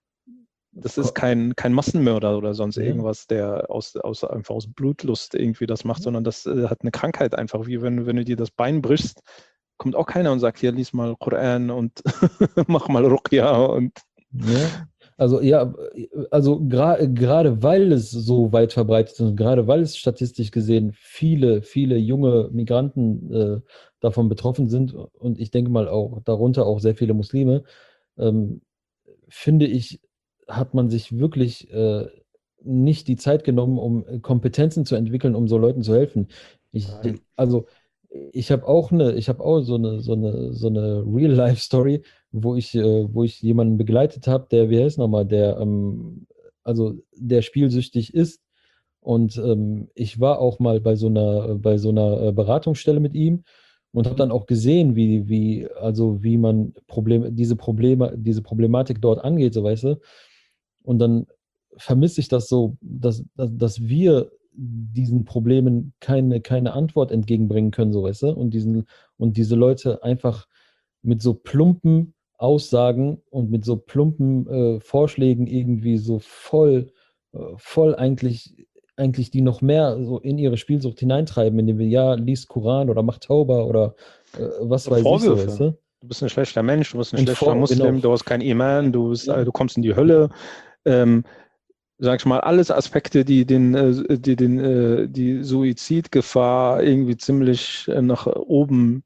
Das ist ko- kein, kein Massenmörder oder sonst ja, irgendwas, der aus, aus, einfach aus Blutlust irgendwie das macht, sondern das äh, hat eine Krankheit einfach, wie wenn, wenn du dir das Bein brichst, kommt auch keiner und sagt, hier, lies mal Koran und mach mal Ruqya und ja. Also ja, also gra- gerade weil es so weit verbreitet ist und gerade weil es statistisch gesehen viele, viele junge Migranten äh, davon betroffen sind und ich denke mal auch darunter auch sehr viele Muslime, ähm, finde ich, hat man sich wirklich äh, nicht die Zeit genommen, um Kompetenzen zu entwickeln, um so Leuten zu helfen. Ich, Nein. also ich habe auch eine, ich habe auch so eine, so eine, so eine Real-Life-Story, wo ich, äh, wo ich jemanden begleitet habe, der, wie heißt nochmal, der, ähm, also der spielsüchtig ist. Und ähm, ich war auch mal bei so einer, bei so einer äh, Beratungsstelle mit ihm und habe dann auch gesehen, wie, wie, also wie man Probleme, diese Probleme, diese Problematik dort angeht, so weißt du. Und dann vermisse ich das so, dass, dass, dass wir diesen Problemen keine, keine Antwort entgegenbringen können, so weißt du. Und diesen, und diese Leute einfach mit so plumpen Aussagen und mit so plumpen äh, Vorschlägen irgendwie so voll, äh, voll eigentlich, eigentlich die noch mehr so in ihre Spielsucht hineintreiben, indem wir, ja, liest Koran oder macht Tauba oder äh, was So weiß ich so, weißt Vorwürfe. du? Du bist ein schlechter Mensch, du bist ein Und schlechter vor, genau, Muslim, du hast kein Iman, du, bist, ja, äh, du kommst in die ja, Hölle. Ähm, sag ich mal, alles Aspekte, die den, äh, die, den, äh, die Suizidgefahr irgendwie ziemlich äh, nach oben.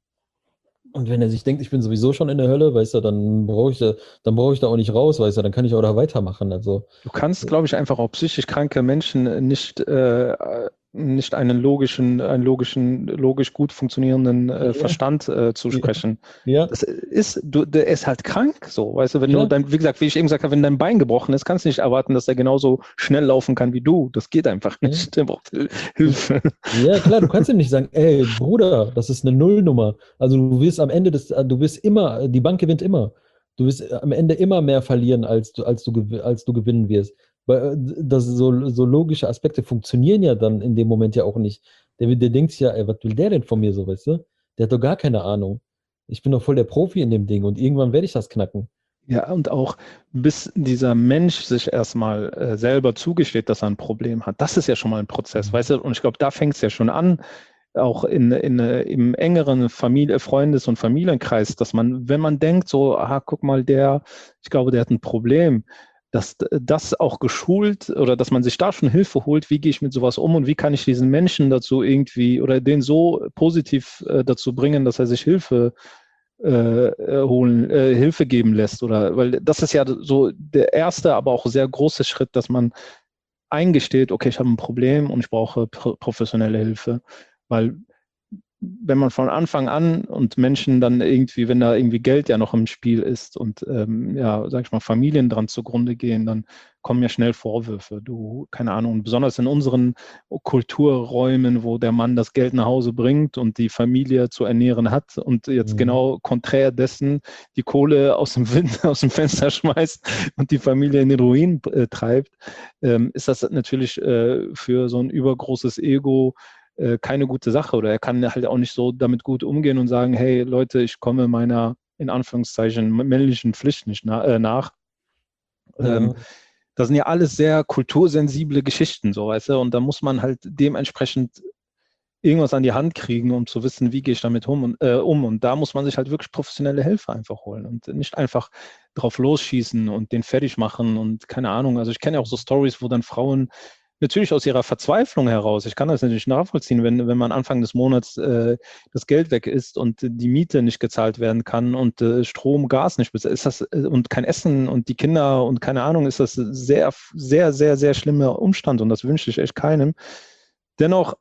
und wenn er sich denkt, ich bin sowieso schon in der Hölle, weißt du, dann brauche ich da, dann brauche ich da auch nicht raus, weißt du, dann kann ich auch da weitermachen. Also, Du kannst, glaube ich, einfach auch psychisch kranke Menschen nicht, äh, nicht einen logischen, einen logischen, logisch gut funktionierenden äh, ja, Verstand äh, ja, zusprechen. ja, Das ist, du, der ist halt krank, so, weißt du, wenn du ja, dein, wie gesagt, wie ich eben gesagt habe, wenn dein Bein gebrochen ist, kannst du nicht erwarten, dass er genauso schnell laufen kann wie du. Das geht einfach ja. nicht. Der braucht Hil- Du, Hilfe. ja, klar, du kannst ihm nicht sagen, ey, Bruder, das ist eine Nullnummer. Also du wirst am Ende des, du wirst immer, die Bank gewinnt immer. Du wirst am Ende immer mehr verlieren, als du, als du, gew- als du gewinnen wirst. Weil äh, das so, so logische Aspekte funktionieren ja dann in dem Moment ja auch nicht. Der, der denkt sich ja, ey, was will der denn von mir so, weißt du? Der hat doch gar keine Ahnung. Ich bin doch voll der Profi in dem Ding und irgendwann werde ich das knacken. Ja, und auch bis dieser Mensch sich erstmal äh, selber zugesteht, dass er ein Problem hat. Das ist ja schon mal ein Prozess, weißt Mhm. du? Und ich glaube, da fängt es ja schon an, auch in, in, äh, im engeren Familie, Freundes- und Familienkreis, dass man, wenn man denkt, so, aha, guck mal, der, ich glaube, der hat ein Problem, dass das auch geschult oder dass man sich da schon Hilfe holt, wie gehe ich mit sowas um und wie kann ich diesen Menschen dazu irgendwie oder den so positiv äh, dazu bringen, dass er sich Hilfe äh, äh, holen, äh, Hilfe geben lässt. Oder weil das ist ja so der erste, aber auch sehr große Schritt, dass man eingesteht, okay, ich habe ein Problem und ich brauche pro professionelle Hilfe. Weil wenn man von Anfang an und Menschen dann irgendwie, wenn da irgendwie Geld ja noch im Spiel ist und ähm, ja, sag ich mal, Familien dran zugrunde gehen, dann kommen ja schnell Vorwürfe. Du, keine Ahnung, besonders in unseren Kulturräumen, wo der Mann das Geld nach Hause bringt und die Familie zu ernähren hat und jetzt Mhm. genau konträr dessen die Kohle aus dem Wind, aus dem Fenster schmeißt und die Familie in den Ruin äh, treibt, ähm, ist das natürlich äh, für so ein übergroßes Ego äh, keine gute Sache oder er kann halt auch nicht so damit gut umgehen und sagen, hey Leute, ich komme meiner in Anführungszeichen männlichen Pflicht nicht na äh, nach. Ähm, Ja. das sind ja alles sehr kultursensible Geschichten, so weißt du, und da muss man halt dementsprechend irgendwas an die Hand kriegen, um zu wissen, wie gehe ich damit um und, äh, um. Und da muss man sich halt wirklich professionelle Hilfe einfach holen und nicht einfach drauf losschießen und den fertig machen und keine Ahnung. Also ich kenne ja auch so Stories, wo dann Frauen natürlich aus ihrer Verzweiflung heraus, ich kann das natürlich nachvollziehen, wenn, wenn man Anfang des Monats äh, das Geld weg ist und die Miete nicht gezahlt werden kann und äh, Strom, Gas nicht bezahlt, ist das äh, und kein Essen und die Kinder und keine Ahnung, ist das sehr, sehr, sehr, sehr schlimmer Umstand und das wünsche ich echt keinem. Dennoch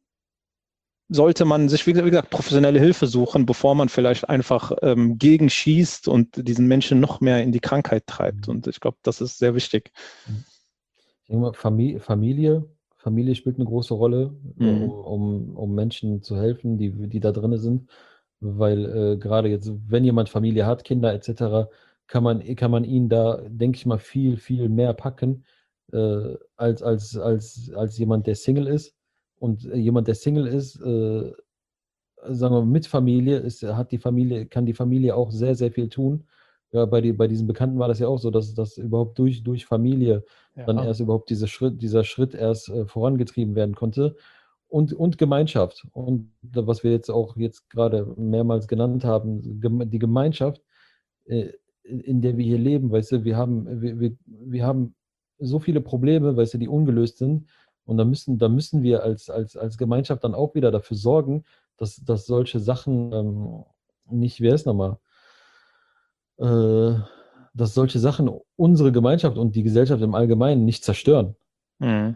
sollte man sich, wie gesagt, professionelle Hilfe suchen, bevor man vielleicht einfach ähm, gegenschießt und diesen Menschen noch mehr in die Krankheit treibt. Und ich glaube, das ist sehr wichtig. Ich denke mal, Familie, Familie, Familie spielt eine große Rolle, äh, Mhm. um, um Menschen zu helfen, die, die da drin sind. Weil äh, gerade jetzt, wenn jemand Familie hat, Kinder et cetera, kann man, kann man ihn da, denke ich mal, viel, viel mehr packen, äh, als, als, als, als jemand, der Single ist. Und äh, jemand, der Single ist, äh, sagen wir mal, mit Familie, ist, hat die Familie, kann die Familie auch sehr, sehr viel tun. Ja, bei, die, bei diesen Bekannten war das ja auch so, dass das überhaupt durch, durch Familie dann Ja. erst überhaupt diese Schritt, dieser Schritt erst äh, vorangetrieben werden konnte. Und, und Gemeinschaft. Und was wir jetzt auch jetzt gerade mehrmals genannt haben, gem- die Gemeinschaft, äh, in der wir hier leben, weißt du, wir haben, wir, wir, wir haben so viele Probleme, weißt du, die ungelöst sind. Und da müssen, da müssen wir als, als, als Gemeinschaft dann auch wieder dafür sorgen, dass, dass solche Sachen ähm, nicht, wer ist nochmal, äh, dass solche Sachen unsere Gemeinschaft und die Gesellschaft im Allgemeinen nicht zerstören. Mhm.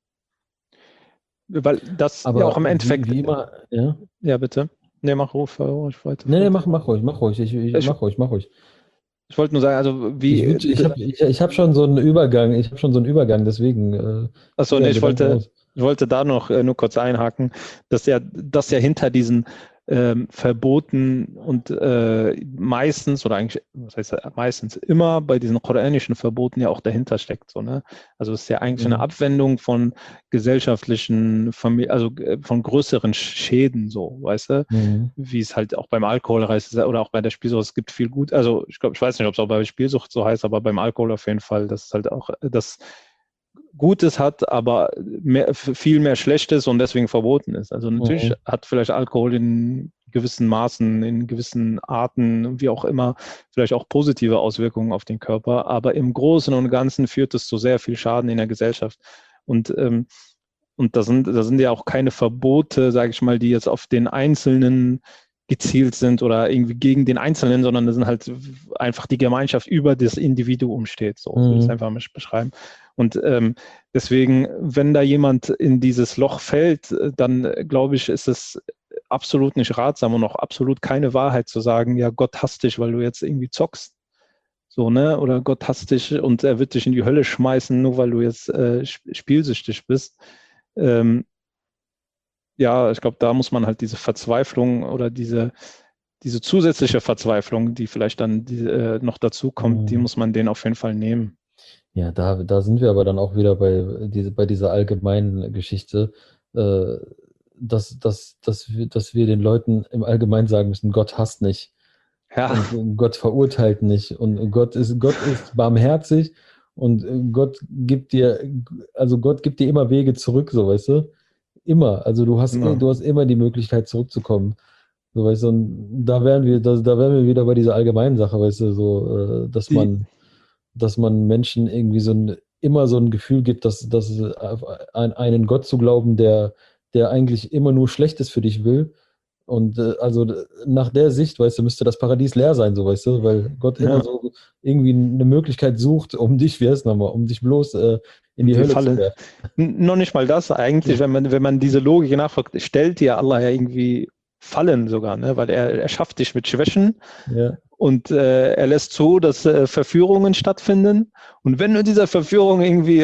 Weil das ja auch Aber im wie, Endeffekt, wie immer, ja. ja bitte, ne, mach ruf, ruhig weiter Nee, nee, fort. mach, mach ruhig, mach ruhig, ich, ich, Ich, mach ruhig, mach ruhig. ich wollte nur sagen, also Ich wie, würde, ich habe, ich, ich habe schon so einen Übergang, ich habe schon so einen Übergang, deswegen äh, achso, führe ne, deinen ich Gedanken wollte, aus. ich wollte da noch äh, nur kurz einhaken, dass ja, dass ja hinter diesen ähm, Verboten und äh, meistens, oder eigentlich, was heißt ja, meistens immer bei diesen koranischen Verboten ja auch dahinter steckt. So, ne? Also es ist ja eigentlich eine Mhm. Abwendung von gesellschaftlichen, Famili also äh, von größeren Schäden, so, weißt du? Mhm. Wie es halt auch beim Alkohol heißt oder auch bei der Spielsucht, es gibt viel gut, also ich glaube, ich weiß nicht, ob es auch bei Spielsucht so heißt, aber beim Alkohol auf jeden Fall, das ist halt auch das Gutes hat, aber mehr, viel mehr Schlechtes und deswegen verboten ist. Also natürlich Mhm. hat vielleicht Alkohol in gewissen Maßen, in gewissen Arten, wie auch immer, vielleicht auch positive Auswirkungen auf den Körper, aber im Großen und Ganzen führt es zu sehr viel Schaden in der Gesellschaft. Und, ähm, und da sind, da sind ja auch keine Verbote, sage ich mal, die jetzt auf den Einzelnen gezielt sind oder irgendwie gegen den Einzelnen, sondern das sind halt einfach die Gemeinschaft über das Individuum steht. So würde ich es Mhm. einfach mal beschreiben. Und ähm, deswegen, wenn da jemand in dieses Loch fällt, dann äh, glaube ich, ist es absolut nicht ratsam und auch absolut keine Wahrheit zu sagen, ja, Gott hasst dich, weil du jetzt irgendwie zockst. So, ne? Oder Gott hasst dich und er wird dich in die Hölle schmeißen, nur weil du jetzt äh, spielsüchtig bist. Ähm, ja, ich glaube, da muss man halt diese Verzweiflung oder diese, diese zusätzliche Verzweiflung, die vielleicht dann die, äh, noch dazu kommt, die Mhm. muss man denen auf jeden Fall nehmen. Ja, da, da sind wir aber dann auch wieder bei, diese, bei dieser allgemeinen Geschichte, äh, dass, dass, dass, wir, dass wir den Leuten im Allgemeinen sagen müssen, Gott hasst nicht Ja, und Gott verurteilt nicht und Gott ist, Gott ist barmherzig und Gott gibt dir, also Gott gibt dir immer Wege zurück, so weißt du? Immer. Also du hast, immer. du hast immer die Möglichkeit zurückzukommen. So, weißt du, und da wären wir, da, da wären wir wieder bei dieser allgemeinen Sache, weißt du, so, äh, dass Die, man dass man Menschen irgendwie so ein, immer so ein Gefühl gibt, dass, dass an einen Gott zu glauben, der, der eigentlich immer nur Schlechtes für dich will. Und äh, also nach der Sicht, weißt du, müsste das Paradies leer sein, so weißt du, weil Gott immer ja, so irgendwie eine Möglichkeit sucht, um dich, wie heißt es nochmal, um dich bloß äh, in die die Hölle zu Falle. werfen. N- Noch nicht mal das eigentlich, wenn man, wenn man diese Logik nachfragt, stellt dir Allah ja irgendwie Fallen sogar, ne? Weil er, er schafft dich mit Schwächen. Ja, Und äh, er lässt zu, dass äh, Verführungen stattfinden. Und wenn du in dieser Verführung irgendwie,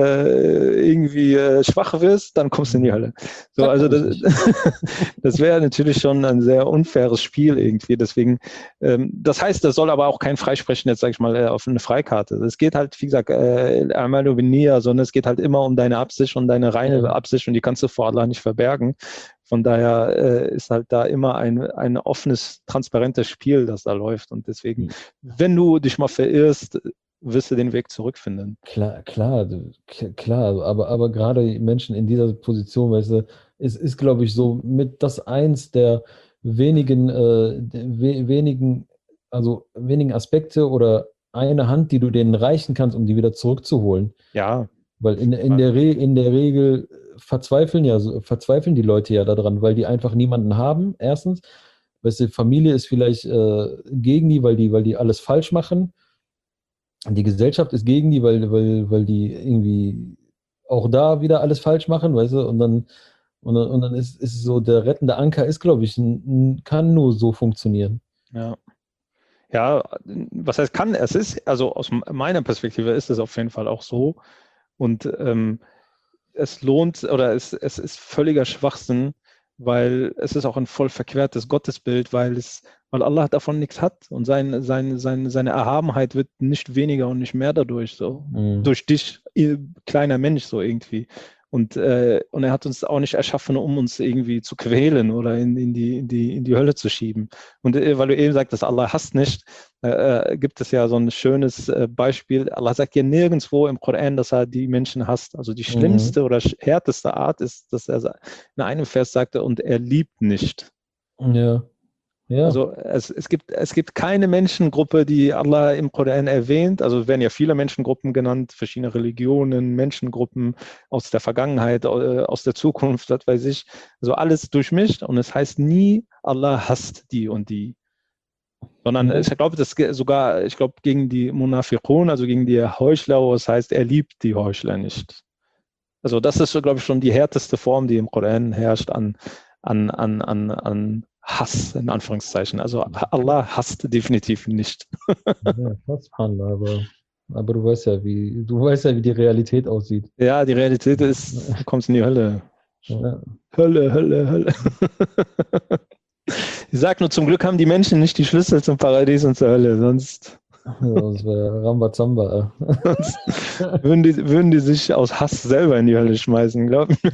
äh, irgendwie äh, schwach wirst, dann kommst du in die Hölle. So, zack, also habe ich das, dich. das wäre natürlich schon ein sehr unfaires Spiel irgendwie. Deswegen, ähm, das heißt, das soll aber auch kein Freisprechen jetzt, sag ich mal, äh, auf eine Freikarte. Es geht halt, wie gesagt, äh, Amalu Venia, sondern es geht halt immer um deine Absicht und deine reine Ja. Absicht und die kannst du vor Allah nicht verbergen. Von daher äh, ist halt da immer ein, ein offenes, transparentes Spiel, das da läuft. Und deswegen, wenn du dich mal verirrst, wirst du den Weg zurückfinden. Klar, klar, du- k- klar, aber, aber gerade Menschen in dieser Position, weißt du, es ist, glaube ich, so mit das eins der wenigen, äh, der we wenigen, also wenigen Aspekte oder eine Hand, die du denen reichen kannst, um die wieder zurückzuholen. Ja, Weil in, in der Re in der Regel verzweifeln ja, so- verzweifeln die Leute ja daran, weil die einfach niemanden haben, erstens. Weißt du, Familie ist vielleicht äh, gegen die, weil die, weil die alles falsch machen. Die Gesellschaft ist gegen die, weil, weil, weil die irgendwie auch da wieder alles falsch machen, weißt du, und dann, und dann, und dann ist, ist so, der rettende Anker ist, glaube ich, n, n- kann nur so funktionieren. ja. Ja, was heißt kann? Es ist, also aus meiner Perspektive ist es auf jeden Fall auch so. Und ähm, es lohnt oder es, es ist völliger Schwachsinn, weil es ist auch ein voll verquertes Gottesbild, weil es, weil Allah davon nichts hat und sein, sein, sein, seine Erhabenheit wird nicht weniger und nicht mehr dadurch so. Mhm. Durch dich kleiner Mensch so irgendwie. Und, äh, und er hat uns auch nicht erschaffen, um uns irgendwie zu quälen oder in, in, die, in, die, in die Hölle zu schieben. Und äh, weil du eben sagtest, Allah hasst nicht, äh, gibt es ja so ein schönes äh, Beispiel. Allah sagt ja nirgendwo im Koran, dass er die Menschen hasst. Also die schlimmste Mhm. oder härteste Art ist, dass er in einem Vers sagte, und er liebt nicht. Ja. Ja. Also es, es, gibt, es gibt keine Menschengruppe, die Allah im Koran erwähnt. Also es werden ja viele Menschengruppen genannt, verschiedene Religionen, Menschengruppen aus der Vergangenheit, äh, aus der Zukunft, was weiß ich. Also alles durchmischt und es heißt nie, Allah hasst die und die. Sondern Ja. ich glaube, das sogar, ich glaube, gegen die Munafiqun, also gegen die Heuchler, wo es heißt, er liebt die Heuchler nicht. Also das ist, glaube ich, schon die härteste Form, die im Koran herrscht an, an, an, an, an Hass, in Anführungszeichen. Also Allah hasst definitiv nicht. Ja, krass, Subhanallah, aber, aber du weißt ja, wie, du weißt ja, wie die Realität aussieht. Ja, die Realität ist, du kommst in die Hölle. Ja. Hölle, Hölle, Hölle. Ich sag nur, zum Glück haben die Menschen nicht die Schlüssel zum Paradies und zur Hölle, sonst, Das wäre Rambazamba. sonst würden, die, würden die sich aus Hass selber in die Hölle schmeißen, glaub ich.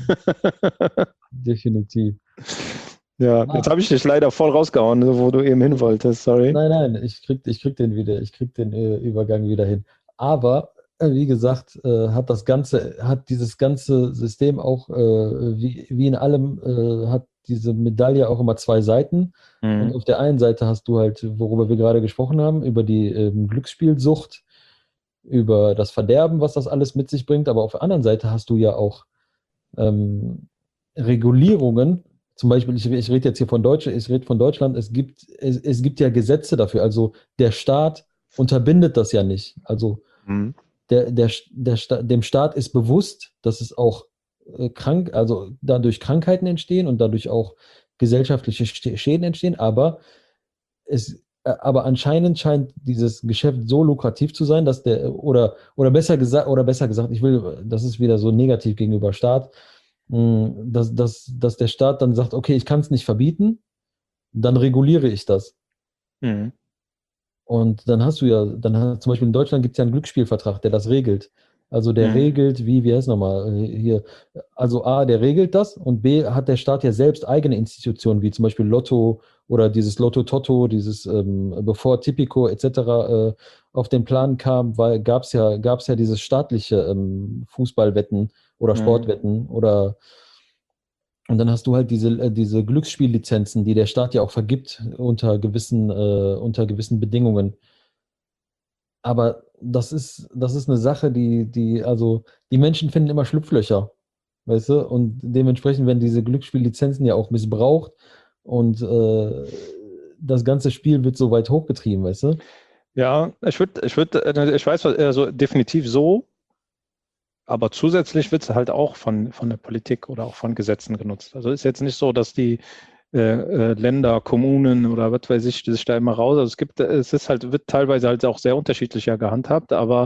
Definitiv. Ja, Ah, jetzt habe ich dich leider voll rausgehauen, wo du eben hin wolltest, sorry. nein, nein, ich krieg, ich krieg den wieder, ich krieg den äh, Übergang wieder hin. Aber äh, wie gesagt, äh, hat das Ganze, hat dieses ganze System auch, äh, wie, wie in allem, äh, hat diese Medaille auch immer zwei Seiten. Und Mhm. auf der einen Seite hast du halt, worüber wir gerade gesprochen haben, über die ähm, Glücksspielsucht, über das Verderben, was das alles mit sich bringt. Aber auf der anderen Seite hast du ja auch ähm, Regulierungen. Zum Beispiel, ich, ich rede jetzt hier von Deutschland, ich rede von Deutschland, es gibt, es, es gibt ja Gesetze dafür. Also der Staat unterbindet das ja nicht. Also Mhm. der, der, der Sta dem Staat ist bewusst, dass es auch äh, krank, also dadurch Krankheiten entstehen und dadurch auch gesellschaftliche Sch- Schäden entstehen, aber es, äh, aber anscheinend scheint dieses Geschäft so lukrativ zu sein, dass der, oder, oder besser gesagt, oder besser gesagt, ich will, das ist wieder so negativ gegenüber Staat, mh, dass, dass, dass der Staat dann sagt, okay, ich kann es nicht verbieten, dann reguliere ich das. Mhm. Und dann hast du ja, dann hast, zum Beispiel in Deutschland gibt es ja einen Glücksspielvertrag, der das regelt. Also der Mhm. regelt, wie, wie heißt es nochmal, äh, hier, also A, der regelt das und B, hat der Staat ja selbst eigene Institutionen, wie zum Beispiel Lotto oder dieses Lotto Toto, dieses, ähm, bevor Tipico et cetera äh, auf den Plan kam, gab es ja, gab's ja dieses staatliche ähm, Fußballwetten oder Mhm. Sportwetten oder und dann hast du halt diese, äh, diese Glücksspiellizenzen, die der Staat ja auch vergibt unter gewissen, äh, unter gewissen Bedingungen. Aber das ist, das ist eine Sache, die, die, also die Menschen finden immer Schlupflöcher, weißt du? Und dementsprechend werden diese Glücksspiellizenzen ja auch missbraucht und äh, das ganze Spiel wird so weit hochgetrieben, weißt du? Ja, ich würde, ich würde, ich weiß, was- also definitiv so, aber zusätzlich wird es halt auch von, von der Politik oder auch von Gesetzen genutzt. Also ist jetzt nicht so, dass die äh, äh, Länder, Kommunen oder was weiß ich, sich da immer raus. Also es gibt, es ist halt, wird teilweise halt auch sehr unterschiedlich ja gehandhabt, aber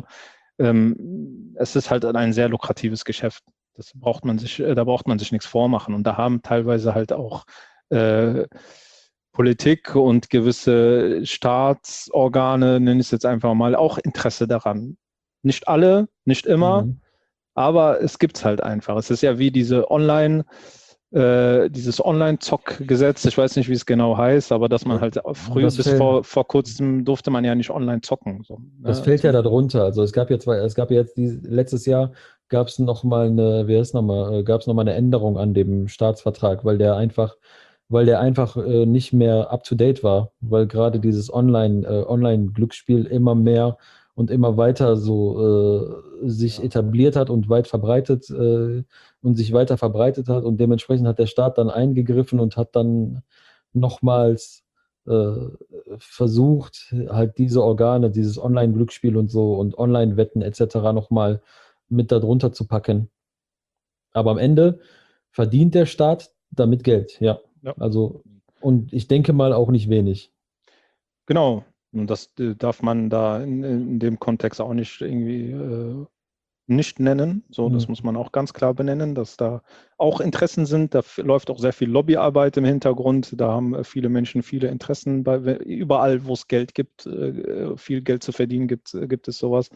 ähm, es ist halt ein sehr lukratives Geschäft. Das braucht man sich, äh, da braucht man sich nichts vormachen. Und da haben teilweise halt auch äh, Politik und gewisse Staatsorgane, nenne ich es jetzt einfach mal, auch Interesse daran. Nicht alle, nicht immer, Mhm. aber es gibt es halt einfach. Es ist ja wie diese Online, äh, dieses Online-Zock-Gesetz, ich weiß nicht, wie es genau heißt, aber dass man halt früh, Das bis fällt, vor, vor kurzem durfte man ja nicht online zocken. So, das ne? fällt ja Zum, darunter. Also es gab ja zwei, es gab ja jetzt die, letztes Jahr gab es noch mal eine, wie heißt noch mal, gab es noch mal eine Änderung an dem Staatsvertrag, weil der einfach, weil der einfach äh, nicht mehr up to date war, weil gerade dieses Online, äh, Online-Glücksspiel immer mehr und immer weiter so äh, sich ja. etabliert hat und weit verbreitet äh, und sich weiter verbreitet hat und dementsprechend hat der Staat dann eingegriffen und hat dann nochmals äh, versucht, halt diese Organe, dieses Online-Glücksspiel und so und Online-Wetten et cetera nochmal mit darunter zu packen. Aber am Ende verdient der Staat damit Geld, ja. Ja. Also, und ich denke mal auch nicht wenig. Genau. Und das äh, darf man da in, in dem Kontext auch nicht irgendwie äh, nicht nennen. So, das muss Mhm. man auch ganz klar benennen, dass da auch Interessen sind. Da f- läuft auch sehr viel Lobbyarbeit im Hintergrund. Da haben äh, viele Menschen viele Interessen. Bei, we- überall, wo es Geld gibt, äh, viel Geld zu verdienen, gibt, äh, gibt es sowas.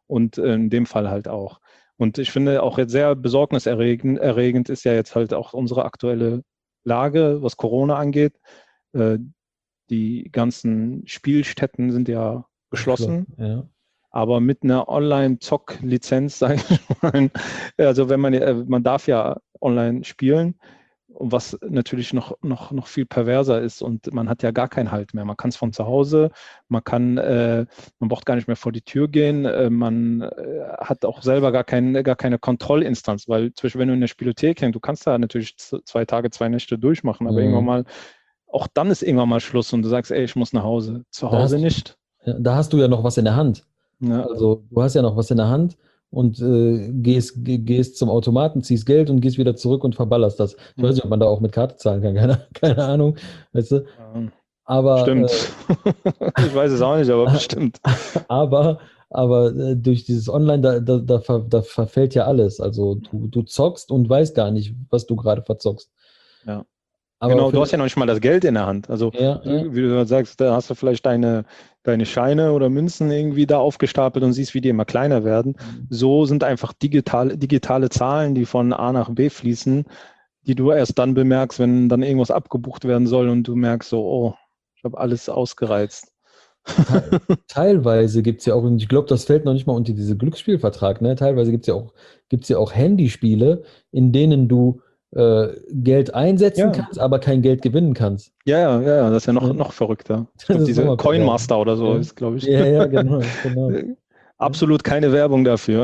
und in dem Fall halt auch. Und ich finde auch jetzt sehr besorgniserregend erregend ist ja jetzt halt auch unsere aktuelle Lage, was Corona angeht. Äh, die ganzen Spielstätten sind ja geschlossen. Ja. Aber mit einer Online-Zock-Lizenz, sage ich mal, also wenn man, man darf ja online spielen, was natürlich noch, noch, noch viel perverser ist und man hat ja gar keinen Halt mehr. Man kann es von zu Hause, man kann, äh, man braucht gar nicht mehr vor die Tür gehen, äh, man äh, hat auch selber gar, kein, gar keine Kontrollinstanz, weil zum Beispiel wenn du in der Spielothek hängst, du kannst da natürlich zwei Tage, zwei Nächte durchmachen, aber mhm. irgendwann mal, auch dann ist irgendwann mal Schluss und du sagst, ey, ich muss nach Hause. Zu Hause da nicht. Du, da hast du ja noch was in der Hand. Ja. Also du hast ja noch was in der Hand und äh, gehst, gehst zum Automaten, ziehst Geld und gehst wieder zurück und verballerst das. Ich mhm. weiß nicht, ob man da auch mit Karte zahlen kann, keine, keine Ahnung. Weißt du? Aber, stimmt. Äh, ich weiß es auch nicht, aber bestimmt. Aber, aber äh, durch dieses Online, da, da, da, ver, da verfällt ja alles. Also du, du zockst und weißt gar nicht, was du gerade verzockst. Ja. Aber genau, du hast ja noch nicht mal das Geld in der Hand. Also, ja, ja. wie du sagst, da hast du vielleicht deine, deine Scheine oder Münzen irgendwie da aufgestapelt und siehst, wie die immer kleiner werden. Mhm. So sind einfach digitale, digitale Zahlen, die von A nach B fließen, die du erst dann bemerkst, wenn dann irgendwas abgebucht werden soll und du merkst so, oh, ich habe alles ausgereizt. Te teilweise gibt es ja auch, und ich glaube, das fällt noch nicht mal unter diese Glücksspielvertrag, ne? Teilweise gibt es ja auch, gibt's ja auch Handyspiele, in denen du äh, Geld einsetzen ja. kannst, aber kein Geld gewinnen kannst. Ja, ja, ja, das ist ja noch, ja. noch verrückter. Ich glaub, diese Coinmaster oder so ja. ist, glaube ich. Ja, ja, genau. genau. Absolut keine Werbung dafür.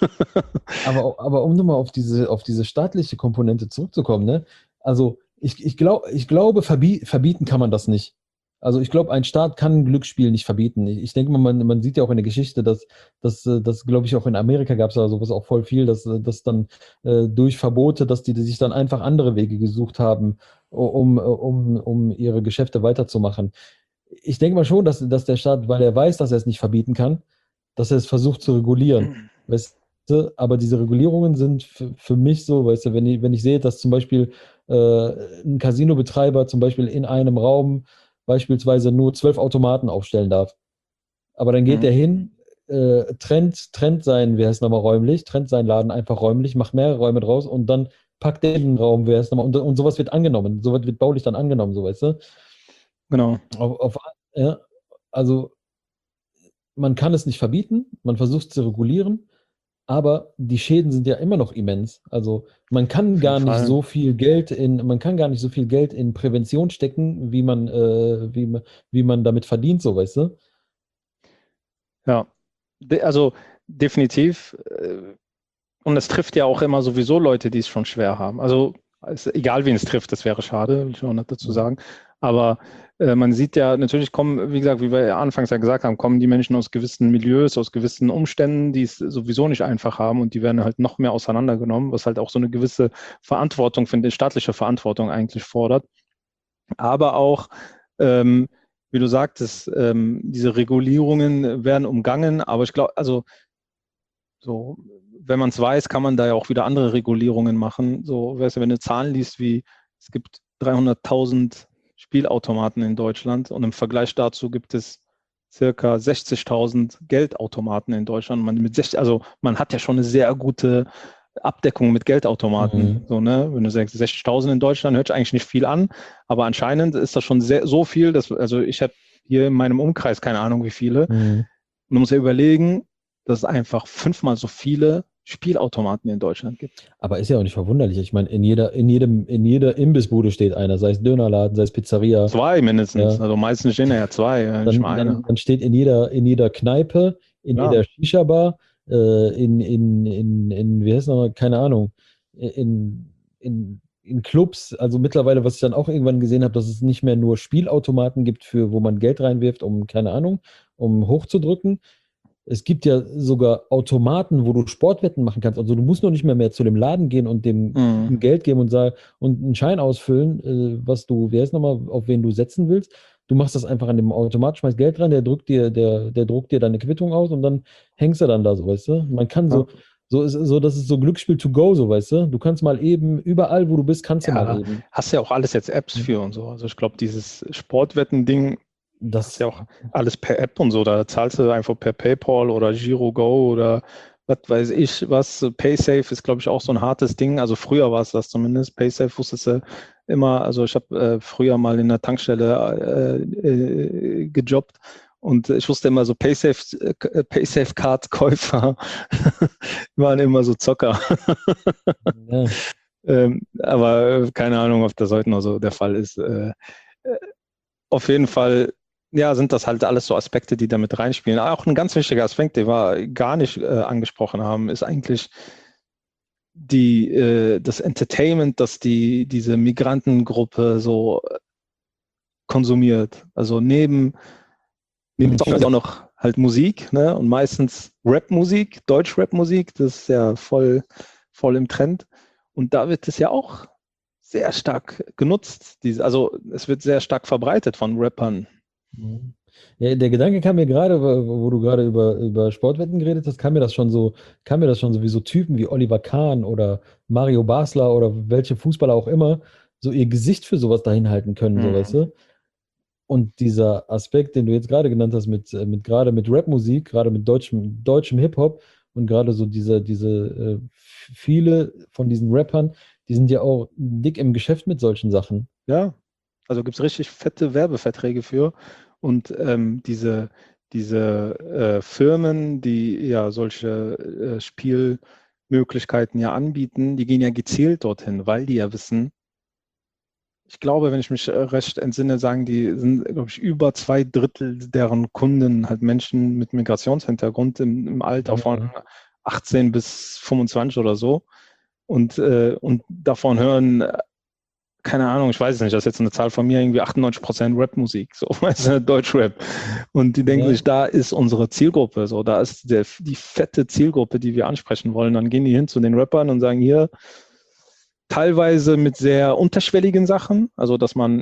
aber, aber um nochmal auf diese, auf diese staatliche Komponente zurückzukommen, ne? Also ich, ich, glaub, ich glaube, verbie verbieten kann man das nicht. Also ich glaube, ein Staat kann ein Glücksspiel nicht verbieten. Ich, ich denke mal, man, man sieht ja auch in der Geschichte, dass das, das glaube ich, auch in Amerika gab es ja sowas auch voll viel, dass, dass dann äh, durch Verbote, dass die, die sich dann einfach andere Wege gesucht haben, um, um, um ihre Geschäfte weiterzumachen. Ich denke mal schon, dass, dass der Staat, weil er weiß, dass er es nicht verbieten kann, dass er es versucht zu regulieren. Weißt du? Aber diese Regulierungen sind für, für mich so, weißt du, wenn ich, wenn ich sehe, dass zum Beispiel äh, ein Casinobetreiber zum Beispiel in einem Raum beispielsweise nur zwölf Automaten aufstellen darf. Aber dann geht mhm. der hin, äh, trennt, trennt sein, wie heißt es nochmal, räumlich, trennt seinen Laden einfach räumlich, macht mehrere Räume draus und dann packt er den Raum, wie heißt es nochmal, und, und sowas wird angenommen. Sowas wird baulich dann angenommen, so weißt du. Genau. Auf, auf, ja, also man kann es nicht verbieten, man versucht es zu regulieren, aber die Schäden sind ja immer noch immens. Also man kann gar nicht so viel Geld in, man kann gar nicht so viel Geld in Prävention stecken, wie man, äh, wie, wie man damit verdient, so weißt du? Ja, De also definitiv. Und es trifft ja auch immer sowieso Leute, die es schon schwer haben. Also egal wen es trifft, das wäre schade, will ich auch nicht dazu sagen. Aber äh, man sieht ja, natürlich kommen, wie gesagt, wie wir anfangs ja gesagt haben, kommen die Menschen aus gewissen Milieus, aus gewissen Umständen, die es sowieso nicht einfach haben und die werden halt noch mehr auseinandergenommen, was halt auch so eine gewisse Verantwortung, finde ich, staatliche Verantwortung eigentlich fordert. Aber auch, ähm, wie du sagtest, ähm, diese Regulierungen werden umgangen, aber ich glaube, also so, wenn man es weiß, kann man da ja auch wieder andere Regulierungen machen. So, weißt du, wenn du Zahlen liest, wie es gibt dreihunderttausend Spielautomaten in Deutschland und im Vergleich dazu gibt es circa sechzigtausend Geldautomaten in Deutschland. Man, mit sechzig, also man hat ja schon eine sehr gute Abdeckung mit Geldautomaten. Mhm. So, ne? Wenn du sagst sechzigtausend in Deutschland, hört sich eigentlich nicht viel an, aber anscheinend ist das schon sehr, so viel, dass, also ich habe hier in meinem Umkreis keine Ahnung wie viele. Mhm. Und du musst ja überlegen, dass es einfach fünfmal so viele Spielautomaten in Deutschland gibt. Aber ist ja auch nicht verwunderlich. Ich meine, in jeder, in jedem, in jeder Imbissbude steht einer, sei es Dönerladen, sei es Pizzeria. Zwei mindestens. Ja. Also meistens stehen da ja zwei. Dann, nicht mal dann, dann steht in jeder, in jeder Kneipe, in ja. jeder Shisha-Bar, äh, in, in, in, in, wie heißt noch, keine Ahnung, in, in, in Clubs, also mittlerweile, was ich dann auch irgendwann gesehen habe, dass es nicht mehr nur Spielautomaten gibt, für wo man Geld reinwirft, um, keine Ahnung, um hochzudrücken. Es gibt ja sogar Automaten, wo du Sportwetten machen kannst. Also du musst noch nicht mehr, mehr zu dem Laden gehen und dem mhm. Geld geben und sagen und einen Schein ausfüllen, äh, was du, wer ist nochmal, auf wen du setzen willst. Du machst das einfach an dem Automat, schmeißt Geld rein, der drückt dir, der, der druckt dir deine Quittung aus und dann hängst du dann da so, weißt du? Man kann so, ja. so ist so, das ist so Glücksspiel to go, so, weißt du? Du kannst mal eben, überall, wo du bist, kannst ja, du mal eben. Hast ja auch alles jetzt Apps für und so. Also ich glaube, dieses Sportwetten-Ding Das ist Das, ja auch alles per App und so. Da zahlst du einfach per PayPal oder GiroGo oder was weiß ich was. PaySafe ist, glaube ich, auch so ein hartes Ding. Also früher war es das zumindest. PaySafe wusstest du immer. Also ich habe äh, früher mal in der Tankstelle äh, äh, gejobbt und ich wusste immer so PaySafe, äh, PaySafe-Card-Käufer waren immer so Zocker. ja. Ähm, aber äh, keine Ahnung, ob das heute noch so der Fall ist. Äh, äh, auf jeden Fall, ja, sind das halt alles so Aspekte, die da mit reinspielen. Auch ein ganz wichtiger Aspekt, den wir gar nicht äh, angesprochen haben, ist eigentlich die, äh, das Entertainment, das die, diese Migrantengruppe so konsumiert. Also neben, neben Song auch noch halt Musik, ne? Und meistens Rap-Musik, Deutsch-Rap-Musik, das ist ja voll, voll im Trend. Und da wird es ja auch sehr stark genutzt. Diese, also es wird sehr stark verbreitet von Rappern. Mhm. Ja, der Gedanke kam mir gerade, wo wo du gerade über, über Sportwetten geredet hast, kam mir das schon so, kam mir das schon so wie so Typen wie Oliver Kahn oder Mario Basler oder welche Fußballer auch immer, so ihr Gesicht für sowas dahin halten können, so weißt Mhm. du? Und dieser Aspekt, den du jetzt gerade genannt hast, mit, äh, mit gerade mit Rapmusik, gerade mit deutschem, deutschem Hip-Hop und gerade so diese, diese äh, viele von diesen Rappern, die sind ja auch dick im Geschäft mit solchen Sachen. Ja, also gibt es richtig fette Werbeverträge für. Und ähm, diese, diese äh, Firmen, die ja solche äh, Spielmöglichkeiten ja anbieten, die gehen ja gezielt dorthin, weil die ja wissen, ich glaube, wenn ich mich äh, recht entsinne, sagen die, sind, glaube ich, über zwei Drittel deren Kunden halt Menschen mit Migrationshintergrund im, im Alter von Ja. achtzehn bis fünfundzwanzig oder so. Und, äh, und davon hören keine Ahnung, ich weiß es nicht, das ist jetzt eine Zahl von mir, irgendwie achtundneunzig Prozent Rapmusik, so, weißt du, Deutschrap. Und die denken Ja. sich, da ist unsere Zielgruppe, so, da ist der, die fette Zielgruppe, die wir ansprechen wollen. Dann gehen die hin zu den Rappern und sagen, hier, teilweise mit sehr unterschwelligen Sachen, also dass man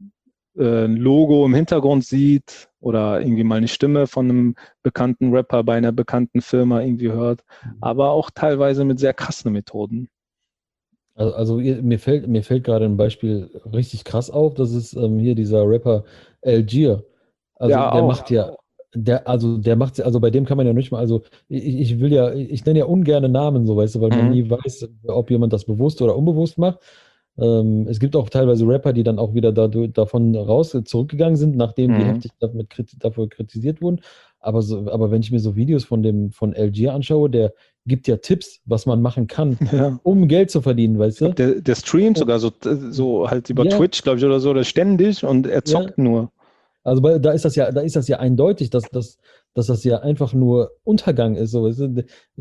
äh, ein Logo im Hintergrund sieht oder irgendwie mal eine Stimme von einem bekannten Rapper bei einer bekannten Firma irgendwie hört, aber auch teilweise mit sehr krassen Methoden. Also, also ihr- mir fällt, mir fällt gerade ein Beispiel richtig krass auf, das ist ähm, hier dieser Rapper Algier. Also Ja, der auch. macht ja, der, also der macht, also bei dem kann man ja nicht mal, also ich, ich will ja, ich nenne ja ungerne Namen, so weißt du, weil man Mhm. nie weiß, ob jemand das bewusst oder unbewusst macht. Ähm, es gibt auch teilweise Rapper, die dann auch wieder dadurch, davon raus zurückgegangen sind, nachdem die Mhm. heftig damit, kriti- dafür kritisiert wurden. Aber, so, aber wenn ich mir so Videos von dem von Algier anschaue, der gibt ja Tipps, was man machen kann, Ja. um Geld zu verdienen, weißt Ich glaube, du? der, der streamt Und, sogar so, so halt über ja, Twitch, glaube ich, oder so, oder ständig und er ja. zockt nur. Also bei, da ist das ja, da ist das ja eindeutig, dass, dass, dass das ja einfach nur Untergang ist. So. Weißt du?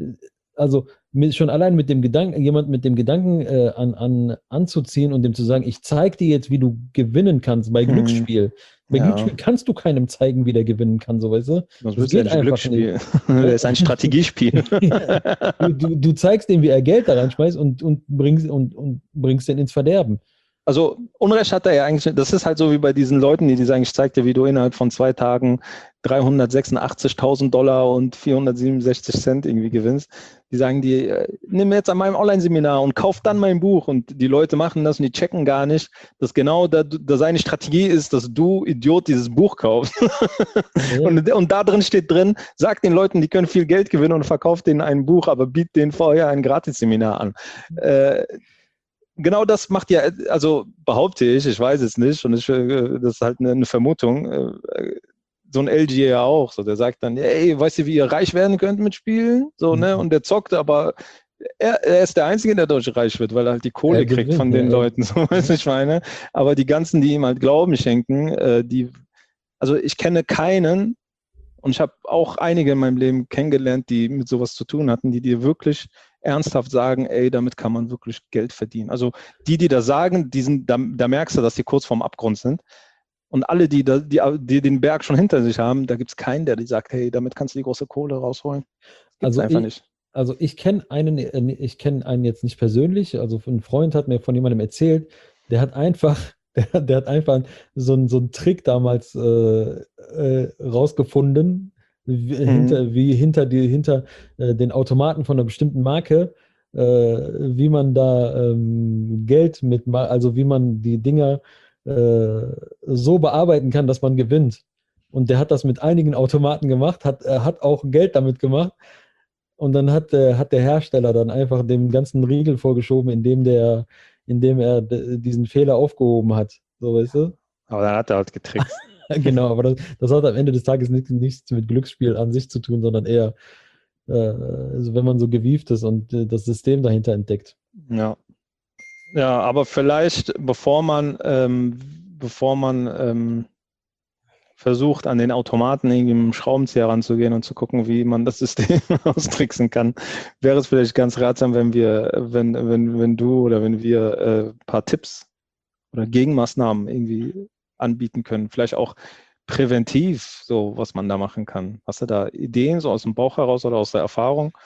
Also mit, schon allein mit dem Gedanken, jemand mit dem Gedanken äh, an, an, anzuziehen und dem zu sagen, ich zeige dir jetzt, wie du gewinnen kannst bei Hm, Glücksspiel. Bei ja, Glücksspiel kannst du keinem zeigen, wie der gewinnen kann, so weißt du? das Das ist ja geht nicht einfach nicht. Glücksspiel. Ja? Das ist ein Strategiespiel. Ja. Du, du, du zeigst dem, wie er Geld da reinschmeißt und, und, bringst, und, und bringst den ins Verderben. Also Unrecht hat er ja eigentlich, das ist halt so wie bei diesen Leuten, die, die sagen, ich zeig dir, wie du innerhalb von zwei Tagen dreihundertsechsundachtzigtausend Dollar und vierhundertsiebenundsechzig Cent irgendwie gewinnst. Die sagen dir, äh, nimm jetzt an meinem Online-Seminar und kauf dann mein Buch. Und die Leute machen das und die checken gar nicht, dass genau da, da seine Strategie ist, dass du, Idiot, dieses Buch kaufst. Ja. und, und da drin steht drin, sag den Leuten, die können viel Geld gewinnen und verkauf denen ein Buch, aber biet denen vorher ein Gratis-Seminar an. Äh, genau das macht ja, also behaupte ich, ich weiß es nicht, und ich, äh, das ist halt eine, eine Vermutung, äh, so ein L G ja auch, so der sagt dann, ey, weißt du, wie ihr reich werden könnt mit Spielen? So, ne? Und der zockt, aber er, er ist der Einzige, der dadurch reich wird, weil er halt die Er Kohle kriegt gewinnt, von ja. den Er, Leuten, so weiß ja. ich meine. Aber die ganzen, die ihm halt Glauben schenken, äh, die, also ich kenne keinen, und ich habe auch einige in meinem Leben kennengelernt, die mit sowas zu tun hatten, die dir wirklich ernsthaft sagen, ey, damit kann man wirklich Geld verdienen. Also die, die das sagen, die sind, da, da merkst du, dass die kurz vorm Abgrund sind. Und alle, die, da, die, die den Berg schon hinter sich haben, da gibt es keinen, der die sagt, hey, damit kannst du die große Kohle rausholen. Das gibt es Also einfach ich, nicht. also ich kenne einen, äh, ich kenne einen jetzt nicht persönlich, also ein Freund hat mir von jemandem erzählt, der hat einfach, der, der hat einfach so, einen- so einen Trick damals äh, äh, rausgefunden, wie Mhm. hinter, wie hinter die, hinter äh, den Automaten von einer bestimmten Marke, äh, wie man da ähm, Geld mit, also wie man die Dinger äh, so bearbeiten kann, dass man gewinnt. Und der hat das mit einigen Automaten gemacht, hat, er hat auch Geld damit gemacht. Und dann hat, äh, hat der Hersteller dann einfach dem ganzen Riegel vorgeschoben, indem der, indem er d- diesen Fehler aufgehoben hat. So, weißt du? Aber dann hat er halt getrickst. Genau, aber das, das hat am Ende des Tages nichts, nichts mit Glücksspiel an sich zu tun, sondern eher, äh, also wenn man so gewieft ist und äh, das System dahinter entdeckt. Ja. Ja, aber vielleicht, bevor man, ähm, bevor man ähm, versucht, an den Automaten irgendwie mit dem Schraubenzieher ranzugehen und zu gucken, wie man das System austricksen kann, wäre es vielleicht ganz ratsam, wenn wir, wenn, wenn, wenn du oder wenn wir äh, ein paar Tipps oder Gegenmaßnahmen irgendwie anbieten können. Vielleicht auch präventiv, so was man da machen kann. Hast du da Ideen so aus dem Bauch heraus oder aus der Erfahrung?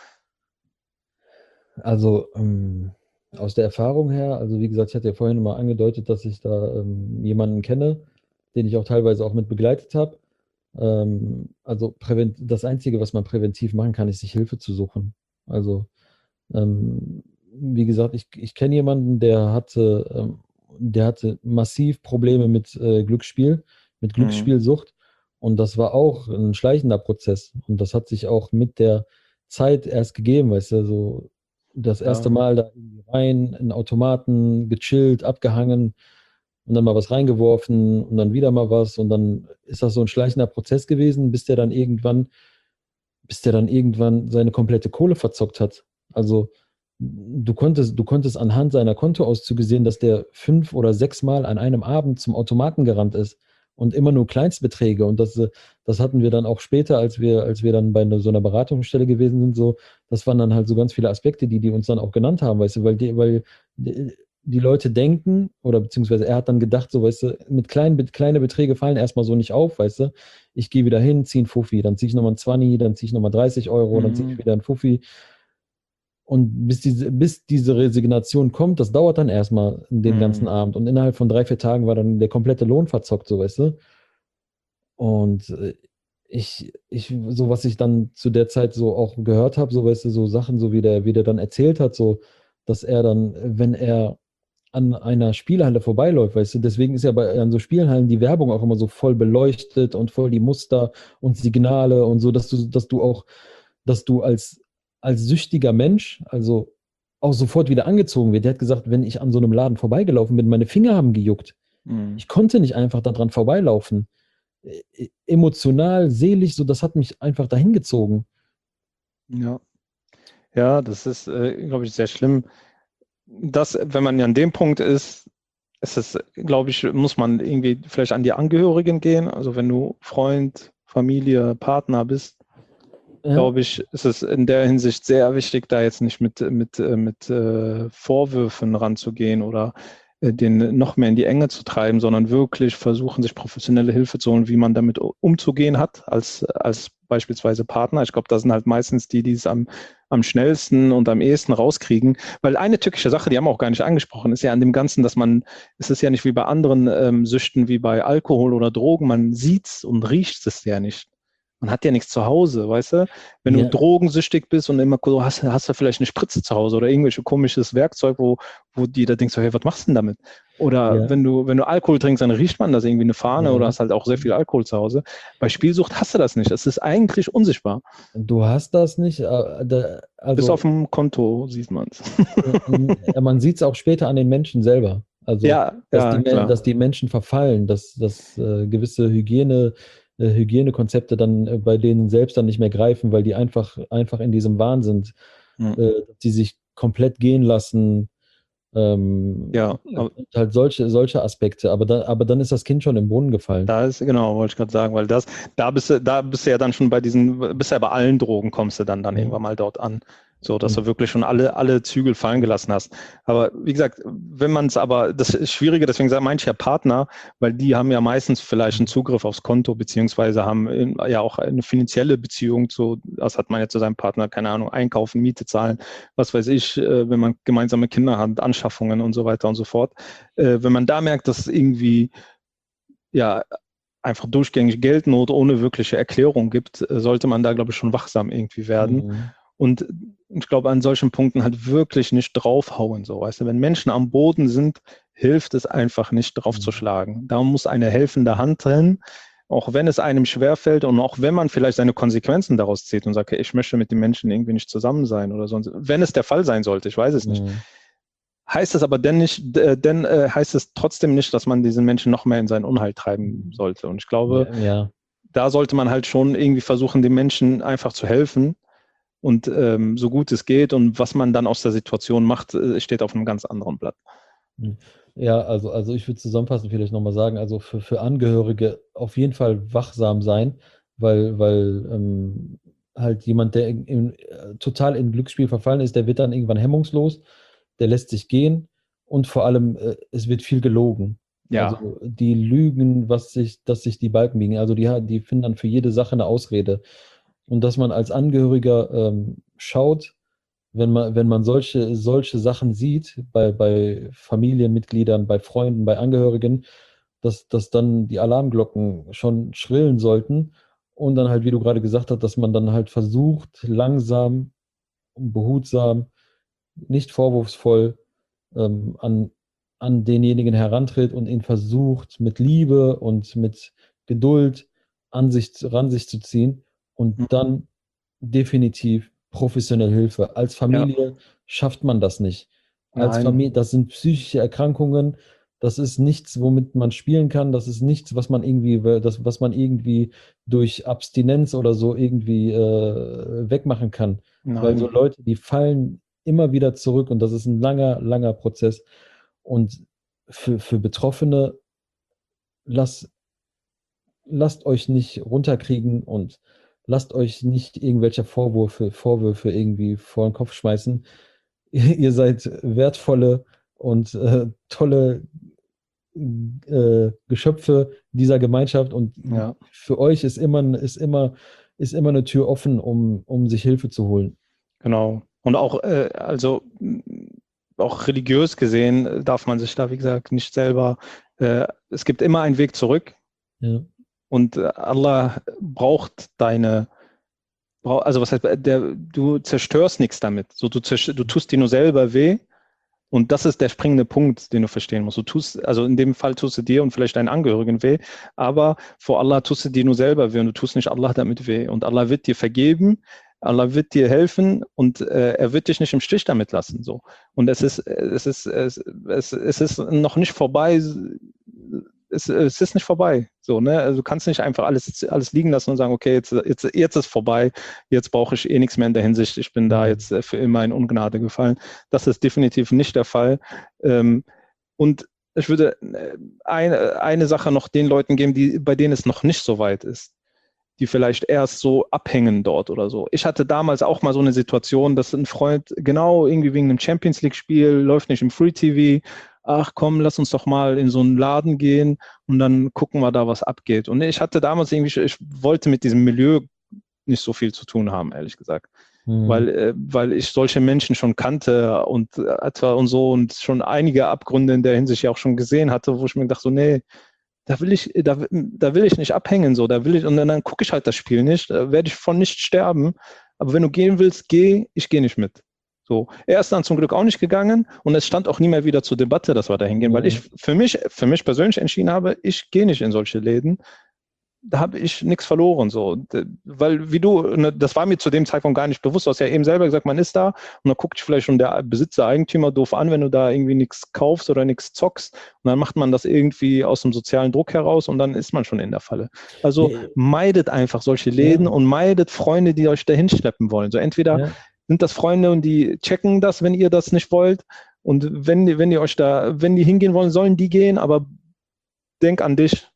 Also ähm, aus der Erfahrung her, also wie gesagt, ich hatte ja vorhin mal angedeutet, dass ich da ähm, jemanden kenne, den ich auch teilweise auch mit begleitet habe. Ähm, also prävent das Einzige, was man präventiv machen kann, ist sich Hilfe zu suchen. Also ähm, wie gesagt, ich, ich kenne jemanden, der hatte, ähm, der hatte massiv Probleme mit äh, Glücksspiel, mit Mhm. Glücksspielsucht. Und das war auch ein schleichender Prozess. Und das hat sich auch mit der Zeit erst gegeben, weißt du, so das erste Ja. Mal da irgendwie rein, in den Automaten, gechillt, abgehangen und dann mal was reingeworfen und dann wieder mal was. Und dann ist das so ein schleichender Prozess gewesen, bis der dann irgendwann, bis der dann irgendwann seine komplette Kohle verzockt hat. Also du konntest, du konntest anhand seiner Kontoauszüge sehen, dass der fünf oder sechs Mal an einem Abend zum Automaten gerannt ist und immer nur Kleinstbeträge. Und das, äh, das hatten wir dann auch später, als wir, als wir dann bei einer- so einer Beratungsstelle gewesen sind, so, das waren dann halt so ganz viele Aspekte, die die uns dann auch genannt haben, weißt du, weil die, weil die, die Leute denken, oder beziehungsweise er hat dann gedacht, so, weißt du, mit kleinen, mit kleine Beträge fallen erstmal so nicht auf, weißt du. Ich gehe wieder hin, ziehe einen Fuffi, dann ziehe ich nochmal einen zwanzig, dann ziehe ich nochmal dreißig Euro, dann ziehe ich Mhm. wieder einen Fuffi. Und bis diese, bis diese Resignation kommt, das dauert dann erstmal den ganzen Mhm. Abend. Und innerhalb von drei, vier Tagen war dann der komplette Lohn verzockt, so weißt du. Und äh, ich, ich, so was ich dann zu der Zeit so auch gehört habe, so weißt du, so Sachen, so wie der, wie der dann erzählt hat, so, dass er dann, wenn er an einer Spielhalle vorbeiläuft, weißt du, deswegen ist ja bei an so Spielhallen die Werbung auch immer so voll beleuchtet und voll die Muster und Signale und so, dass du, dass du auch, dass du als, als süchtiger Mensch, also auch sofort wieder angezogen wird. Der hat gesagt, wenn ich an so einem Laden vorbeigelaufen bin, meine Finger haben gejuckt. Mhm. Ich konnte nicht einfach daran vorbeilaufen. Äh, Emotional, seelisch, so, das hat mich einfach dahin gezogen. Ja. Ja, das ist, äh, glaube ich, sehr schlimm. Das, wenn man ja an dem Punkt ist, ist es, glaube ich, muss man irgendwie vielleicht an die Angehörigen gehen. Also wenn du Freund, Familie, Partner bist, Ja, glaube ich, ist es in der Hinsicht sehr wichtig, da jetzt nicht mit, mit, äh, mit äh, Vorwürfen ranzugehen oder äh, den noch mehr in die Enge zu treiben, sondern wirklich versuchen, sich professionelle Hilfe zu holen, wie man damit umzugehen hat, als, als beispielsweise Partner. Ich glaube, das sind halt meistens die, die es am, am schnellsten und am ehesten rauskriegen. Weil eine tückische Sache, die haben wir auch gar nicht angesprochen, ist ja an dem Ganzen, dass man, es ist ja nicht wie bei anderen ähm, Süchten, wie bei Alkohol oder Drogen, man sieht es und riecht es ja nicht. Man hat ja nichts zu Hause, weißt du? Wenn du ja, drogensüchtig bist und immer so hast, hast du vielleicht eine Spritze zu Hause oder irgendwelche komisches Werkzeug, wo, wo die da denkst, hey, was machst du denn damit? Oder ja, wenn du, wenn du Alkohol trinkst, dann riecht man das irgendwie eine Fahne oder ja. hast halt auch sehr viel Alkohol zu Hause. Bei Spielsucht hast du das nicht. Es ist eigentlich unsichtbar. Du hast das nicht, äh, da, Bis auf also dem Konto sieht man es. äh, man sieht es auch später an den Menschen selber. Also, Ja, dass die, ja, Me- klar. dass die Menschen verfallen, dass, dass äh, gewisse Hygiene, äh, Hygienekonzepte dann äh, bei denen selbst dann nicht mehr greifen, weil die einfach, einfach in diesem Wahn sind, Hm. äh, dass die sich komplett gehen lassen. Ähm, Ja, aber und halt solche, solche Aspekte. Aber, da, aber dann ist das Kind schon im Brunnen gefallen. da ist, genau, wollte ich gerade sagen, weil das, da bist du, da bist du ja dann schon bei diesen, bist ja bei allen Drogen kommst du dann, dann Ja. irgendwann mal dort an. So, dass Und du wirklich schon alle, alle Zügel fallen gelassen hast. Aber wie gesagt, wenn man es aber, das ist schwieriger, deswegen sage ich ja Partner, weil die haben ja meistens vielleicht einen Zugriff aufs Konto, beziehungsweise haben in- ja auch eine finanzielle Beziehung zu, das hat man ja zu seinem Partner, keine Ahnung, einkaufen, Miete zahlen, was weiß ich, äh, wenn man gemeinsame Kinder hat, Anschaffungen und so weiter und so fort. Äh, wenn man da merkt, dass es irgendwie ja, einfach durchgängig Geldnot ohne wirkliche Erklärung gibt, äh, sollte man da, glaube ich, schon wachsam irgendwie werden. mhm. Und ich glaube, an solchen Punkten halt wirklich nicht draufhauen. So, weißt du, wenn Menschen am Boden sind, hilft es einfach nicht Mhm. draufzuschlagen. Da muss eine helfende Hand drin, auch wenn es einem schwerfällt und auch wenn man vielleicht seine Konsequenzen daraus zieht und sagt, okay, ich möchte mit den Menschen irgendwie nicht zusammen sein oder sonst, wenn es der Fall sein sollte, ich weiß es nicht. Mhm. Heißt es aber denn nicht, äh, denn äh, heißt es trotzdem nicht, dass man diesen Menschen noch mehr in sein Unheil treiben sollte. Und ich glaube, Ja, ja. da sollte man halt schon irgendwie versuchen, den Menschen einfach zu helfen und ähm, so gut es geht. Und was man dann aus der Situation macht, äh, steht auf einem ganz anderen Blatt. Ja, also, also ich würde zusammenfassend vielleicht nochmal sagen, also für, für Angehörige auf jeden Fall wachsam sein, weil, weil ähm, halt jemand, der in, in, äh, total in Glücksspiel verfallen ist, der wird dann irgendwann hemmungslos, der lässt sich gehen und vor allem, äh, es wird viel gelogen. Ja, Also die lügen, was sich, dass sich die Balken biegen. Also die, die finden dann für jede Sache eine Ausrede. Und dass man als Angehöriger ähm, schaut, wenn man, wenn man solche, solche Sachen sieht, bei, bei Familienmitgliedern, bei Freunden, bei Angehörigen, dass, dass dann die Alarmglocken schon schrillen sollten. Und dann halt, wie du gerade gesagt hast, dass man dann halt versucht, langsam, behutsam, nicht vorwurfsvoll ähm, an, an denjenigen herantritt und ihn versucht, mit Liebe und mit Geduld an sich, ran sich zu ziehen und dann definitiv professionelle Hilfe. Als ja, Familie schafft man das nicht. Als nein, Familie, das sind psychische Erkrankungen. Das ist nichts, womit man spielen kann. Das ist nichts, was man irgendwie, das, was man irgendwie durch Abstinenz oder so irgendwie äh, wegmachen kann. Weil so nein. Leute, die fallen immer wieder zurück und das ist ein langer, langer Prozess. Und für, für Betroffene, lasst, lasst euch nicht runterkriegen und lasst euch nicht irgendwelche Vorwürfe, Vorwürfe irgendwie vor den Kopf schmeißen. Ihr seid wertvolle und äh, tolle äh, Geschöpfe dieser Gemeinschaft und Ja, für euch ist immer, ist immer, ist immer eine Tür offen, um, um sich Hilfe zu holen. genau. Und auch, äh, also m, auch religiös gesehen äh, darf man sich da, wie gesagt, nicht selber, äh, es gibt immer einen Weg zurück Ja. und äh, Allah braucht deine, brau- also was heißt, der, du zerstörst nichts damit. So, du, zerst- du tust dir nur selber weh. Und das ist der springende Punkt, den du verstehen musst. Du tust, also in dem Fall tust du dir und vielleicht deinen Angehörigen weh, aber vor Allah tust du dir nur selber weh und du tust nicht Allah damit weh. Und Allah wird dir vergeben, Allah wird dir helfen und äh, er wird dich nicht im Stich damit lassen. So. Und es ist, es ist, es, es, es ist noch nicht vorbei. Es, es ist nicht vorbei. So, ne? Also du kannst nicht einfach alles, alles liegen lassen und sagen, okay, jetzt, jetzt, jetzt ist vorbei, jetzt brauche ich eh nichts mehr in der Hinsicht, ich bin da jetzt äh, für immer in Ungnade gefallen. Das ist definitiv nicht der Fall. Ähm, und ich würde äh, eine, eine Sache noch den Leuten geben, die, bei denen es noch nicht so weit ist, die vielleicht erst so abhängen dort oder so. Ich hatte damals auch mal so eine Situation, dass ein Freund genau irgendwie wegen einem Champions League-Spiel läuft nicht im Free T V. Ach komm, lass uns doch mal in so einen Laden gehen und dann gucken wir da, was abgeht. Und ich hatte damals irgendwie, ich wollte mit diesem Milieu nicht so viel zu tun haben, ehrlich gesagt. Mhm. Weil, äh, weil ich solche Menschen schon kannte und äh, etwa und so und schon einige Abgründe in der Hinsicht ja auch schon gesehen hatte, wo ich mir dachte, so, nee, da will ich, da, da will ich nicht abhängen, so, da will ich, und dann, dann gucke ich halt das Spiel nicht, da werde ich von nicht sterben. Aber wenn du gehen willst, geh, ich gehe nicht mit. So, er ist dann zum Glück auch nicht gegangen und es stand auch nie mehr wieder zur Debatte, dass wir da hingehen, weil ich Mhm. für mich, für mich persönlich entschieden habe, ich gehe nicht in solche Läden. Da habe ich nichts verloren, so, weil wie du, ne, das war mir zu dem Zeitpunkt gar nicht bewusst. Du hast ja eben selber gesagt, man ist da und dann guckt dich vielleicht schon der Besitzer, Eigentümer doof an, wenn du da irgendwie nichts kaufst oder nichts zockst und dann macht man das irgendwie aus dem sozialen Druck heraus und dann ist man schon in der Falle. Also Ja, meidet einfach solche Läden ja, und meidet Freunde, die euch dahin schleppen wollen. So entweder ja. sind das Freunde und die checken das, wenn ihr das nicht wollt und wenn, wenn ihr euch da, wenn die hingehen wollen, sollen die gehen, aber denk an dich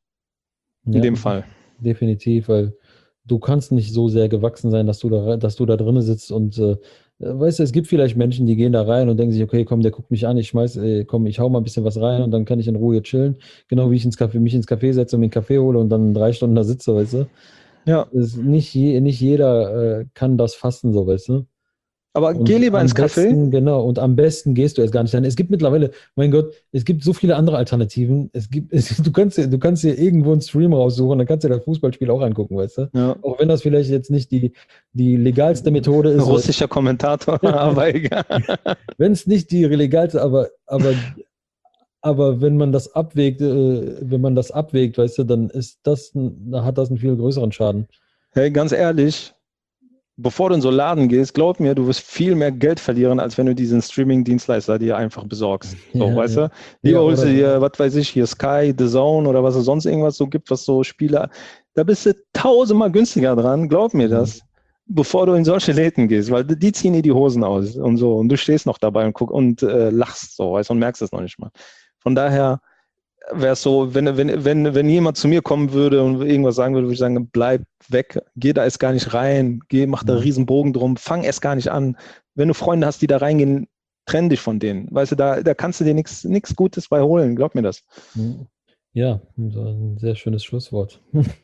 in Ja, dem Fall. definitiv, weil du kannst nicht so sehr gewachsen sein, dass du da, dass du da drinnen sitzt und äh, weißt du, es gibt vielleicht Menschen, die gehen da rein und denken sich, okay, komm, der guckt mich an, ich schmeiß, äh, komm, ich hau mal ein bisschen was rein und dann kann ich in Ruhe chillen, genau wie ich ins Café, mich ins Café setze und mir einen Kaffee hole und dann drei Stunden da sitze, weißt du. Ja, Es, nicht, je, nicht jeder äh, kann das fassen, so, weißt du. aber geh Und lieber am ins Café. besten, genau, und am besten gehst du erst gar nicht rein. Es gibt mittlerweile, mein Gott, es gibt so viele andere Alternativen. Es gibt, es, du kannst dir, du kannst dir irgendwo einen Stream raussuchen, dann kannst du dir das Fußballspiel auch angucken, weißt du? Ja, Auch wenn das vielleicht jetzt nicht die, die legalste Methode ist, weißt russischer Kommentator, du? aber egal. Wenn es nicht die legalste, aber, aber aber wenn man das abwägt, äh, wenn man das abwägt, weißt du, dann ist das, ein, da hat das einen viel größeren Schaden. Hey, ganz ehrlich, bevor du in so einen Laden gehst, glaub mir, du wirst viel mehr Geld verlieren, als wenn du diesen Streaming-Dienstleister dir einfach besorgst. So, Ja, weißt ja. du? Lieber Ja, holst du oder- dir, was weiß ich, hier Sky, The Zone oder was es sonst irgendwas so gibt, was so Spiele, da bist du tausendmal günstiger dran, glaub mir Mhm. das, bevor du in solche Läden gehst, weil die die ziehen dir die Hosen aus und so und du stehst noch dabei und guck und äh, lachst so, weißt du, und merkst es noch nicht mal. Von daher wäre es so, wenn, wenn, wenn, wenn jemand zu mir kommen würde und irgendwas sagen würde, würde ich sagen, bleib weg, geh da erst gar nicht rein, geh, mach da einen Mhm. riesen Bogen drum, fang erst gar nicht an. Wenn du Freunde hast, die da reingehen, trenn dich von denen. Weißt du, da, da kannst du dir nichts nichts Gutes bei holen, glaub mir das. Mhm. Ja, so ein sehr schönes Schlusswort.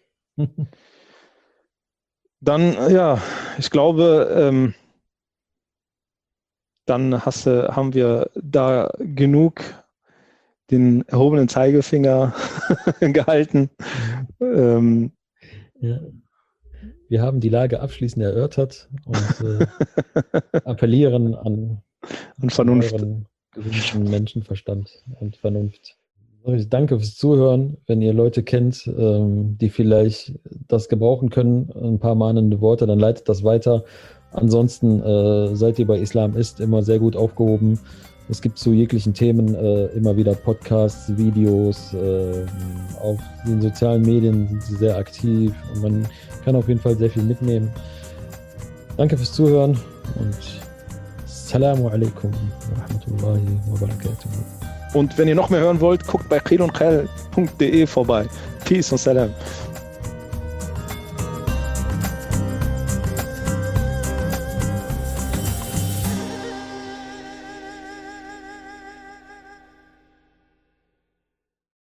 Dann, äh, ja, ich glaube, ähm, dann hast du, haben wir da genug den erhobenen Zeigefinger gehalten. Ähm, Ja. Wir haben die Lage abschließend erörtert und äh, appellieren an, und an Vernunft. euren gesunden Menschenverstand und Vernunft. Ich danke fürs Zuhören. Wenn ihr Leute kennt, ähm, die vielleicht das gebrauchen können, ein paar mahnende Worte, dann leitet das weiter. Ansonsten äh, seid ihr bei Islam ist immer sehr gut aufgehoben. Es gibt zu jeglichen Themen äh, immer wieder Podcasts, Videos. Äh, auf den sozialen Medien sind sie sehr aktiv und man kann auf jeden Fall sehr viel mitnehmen. Danke fürs Zuhören und Assalamu alaikum wa rahmatullahi wa barakatuh. Und wenn ihr noch mehr hören wollt, guckt bei qil und khal punkt de vorbei. Peace und Salam.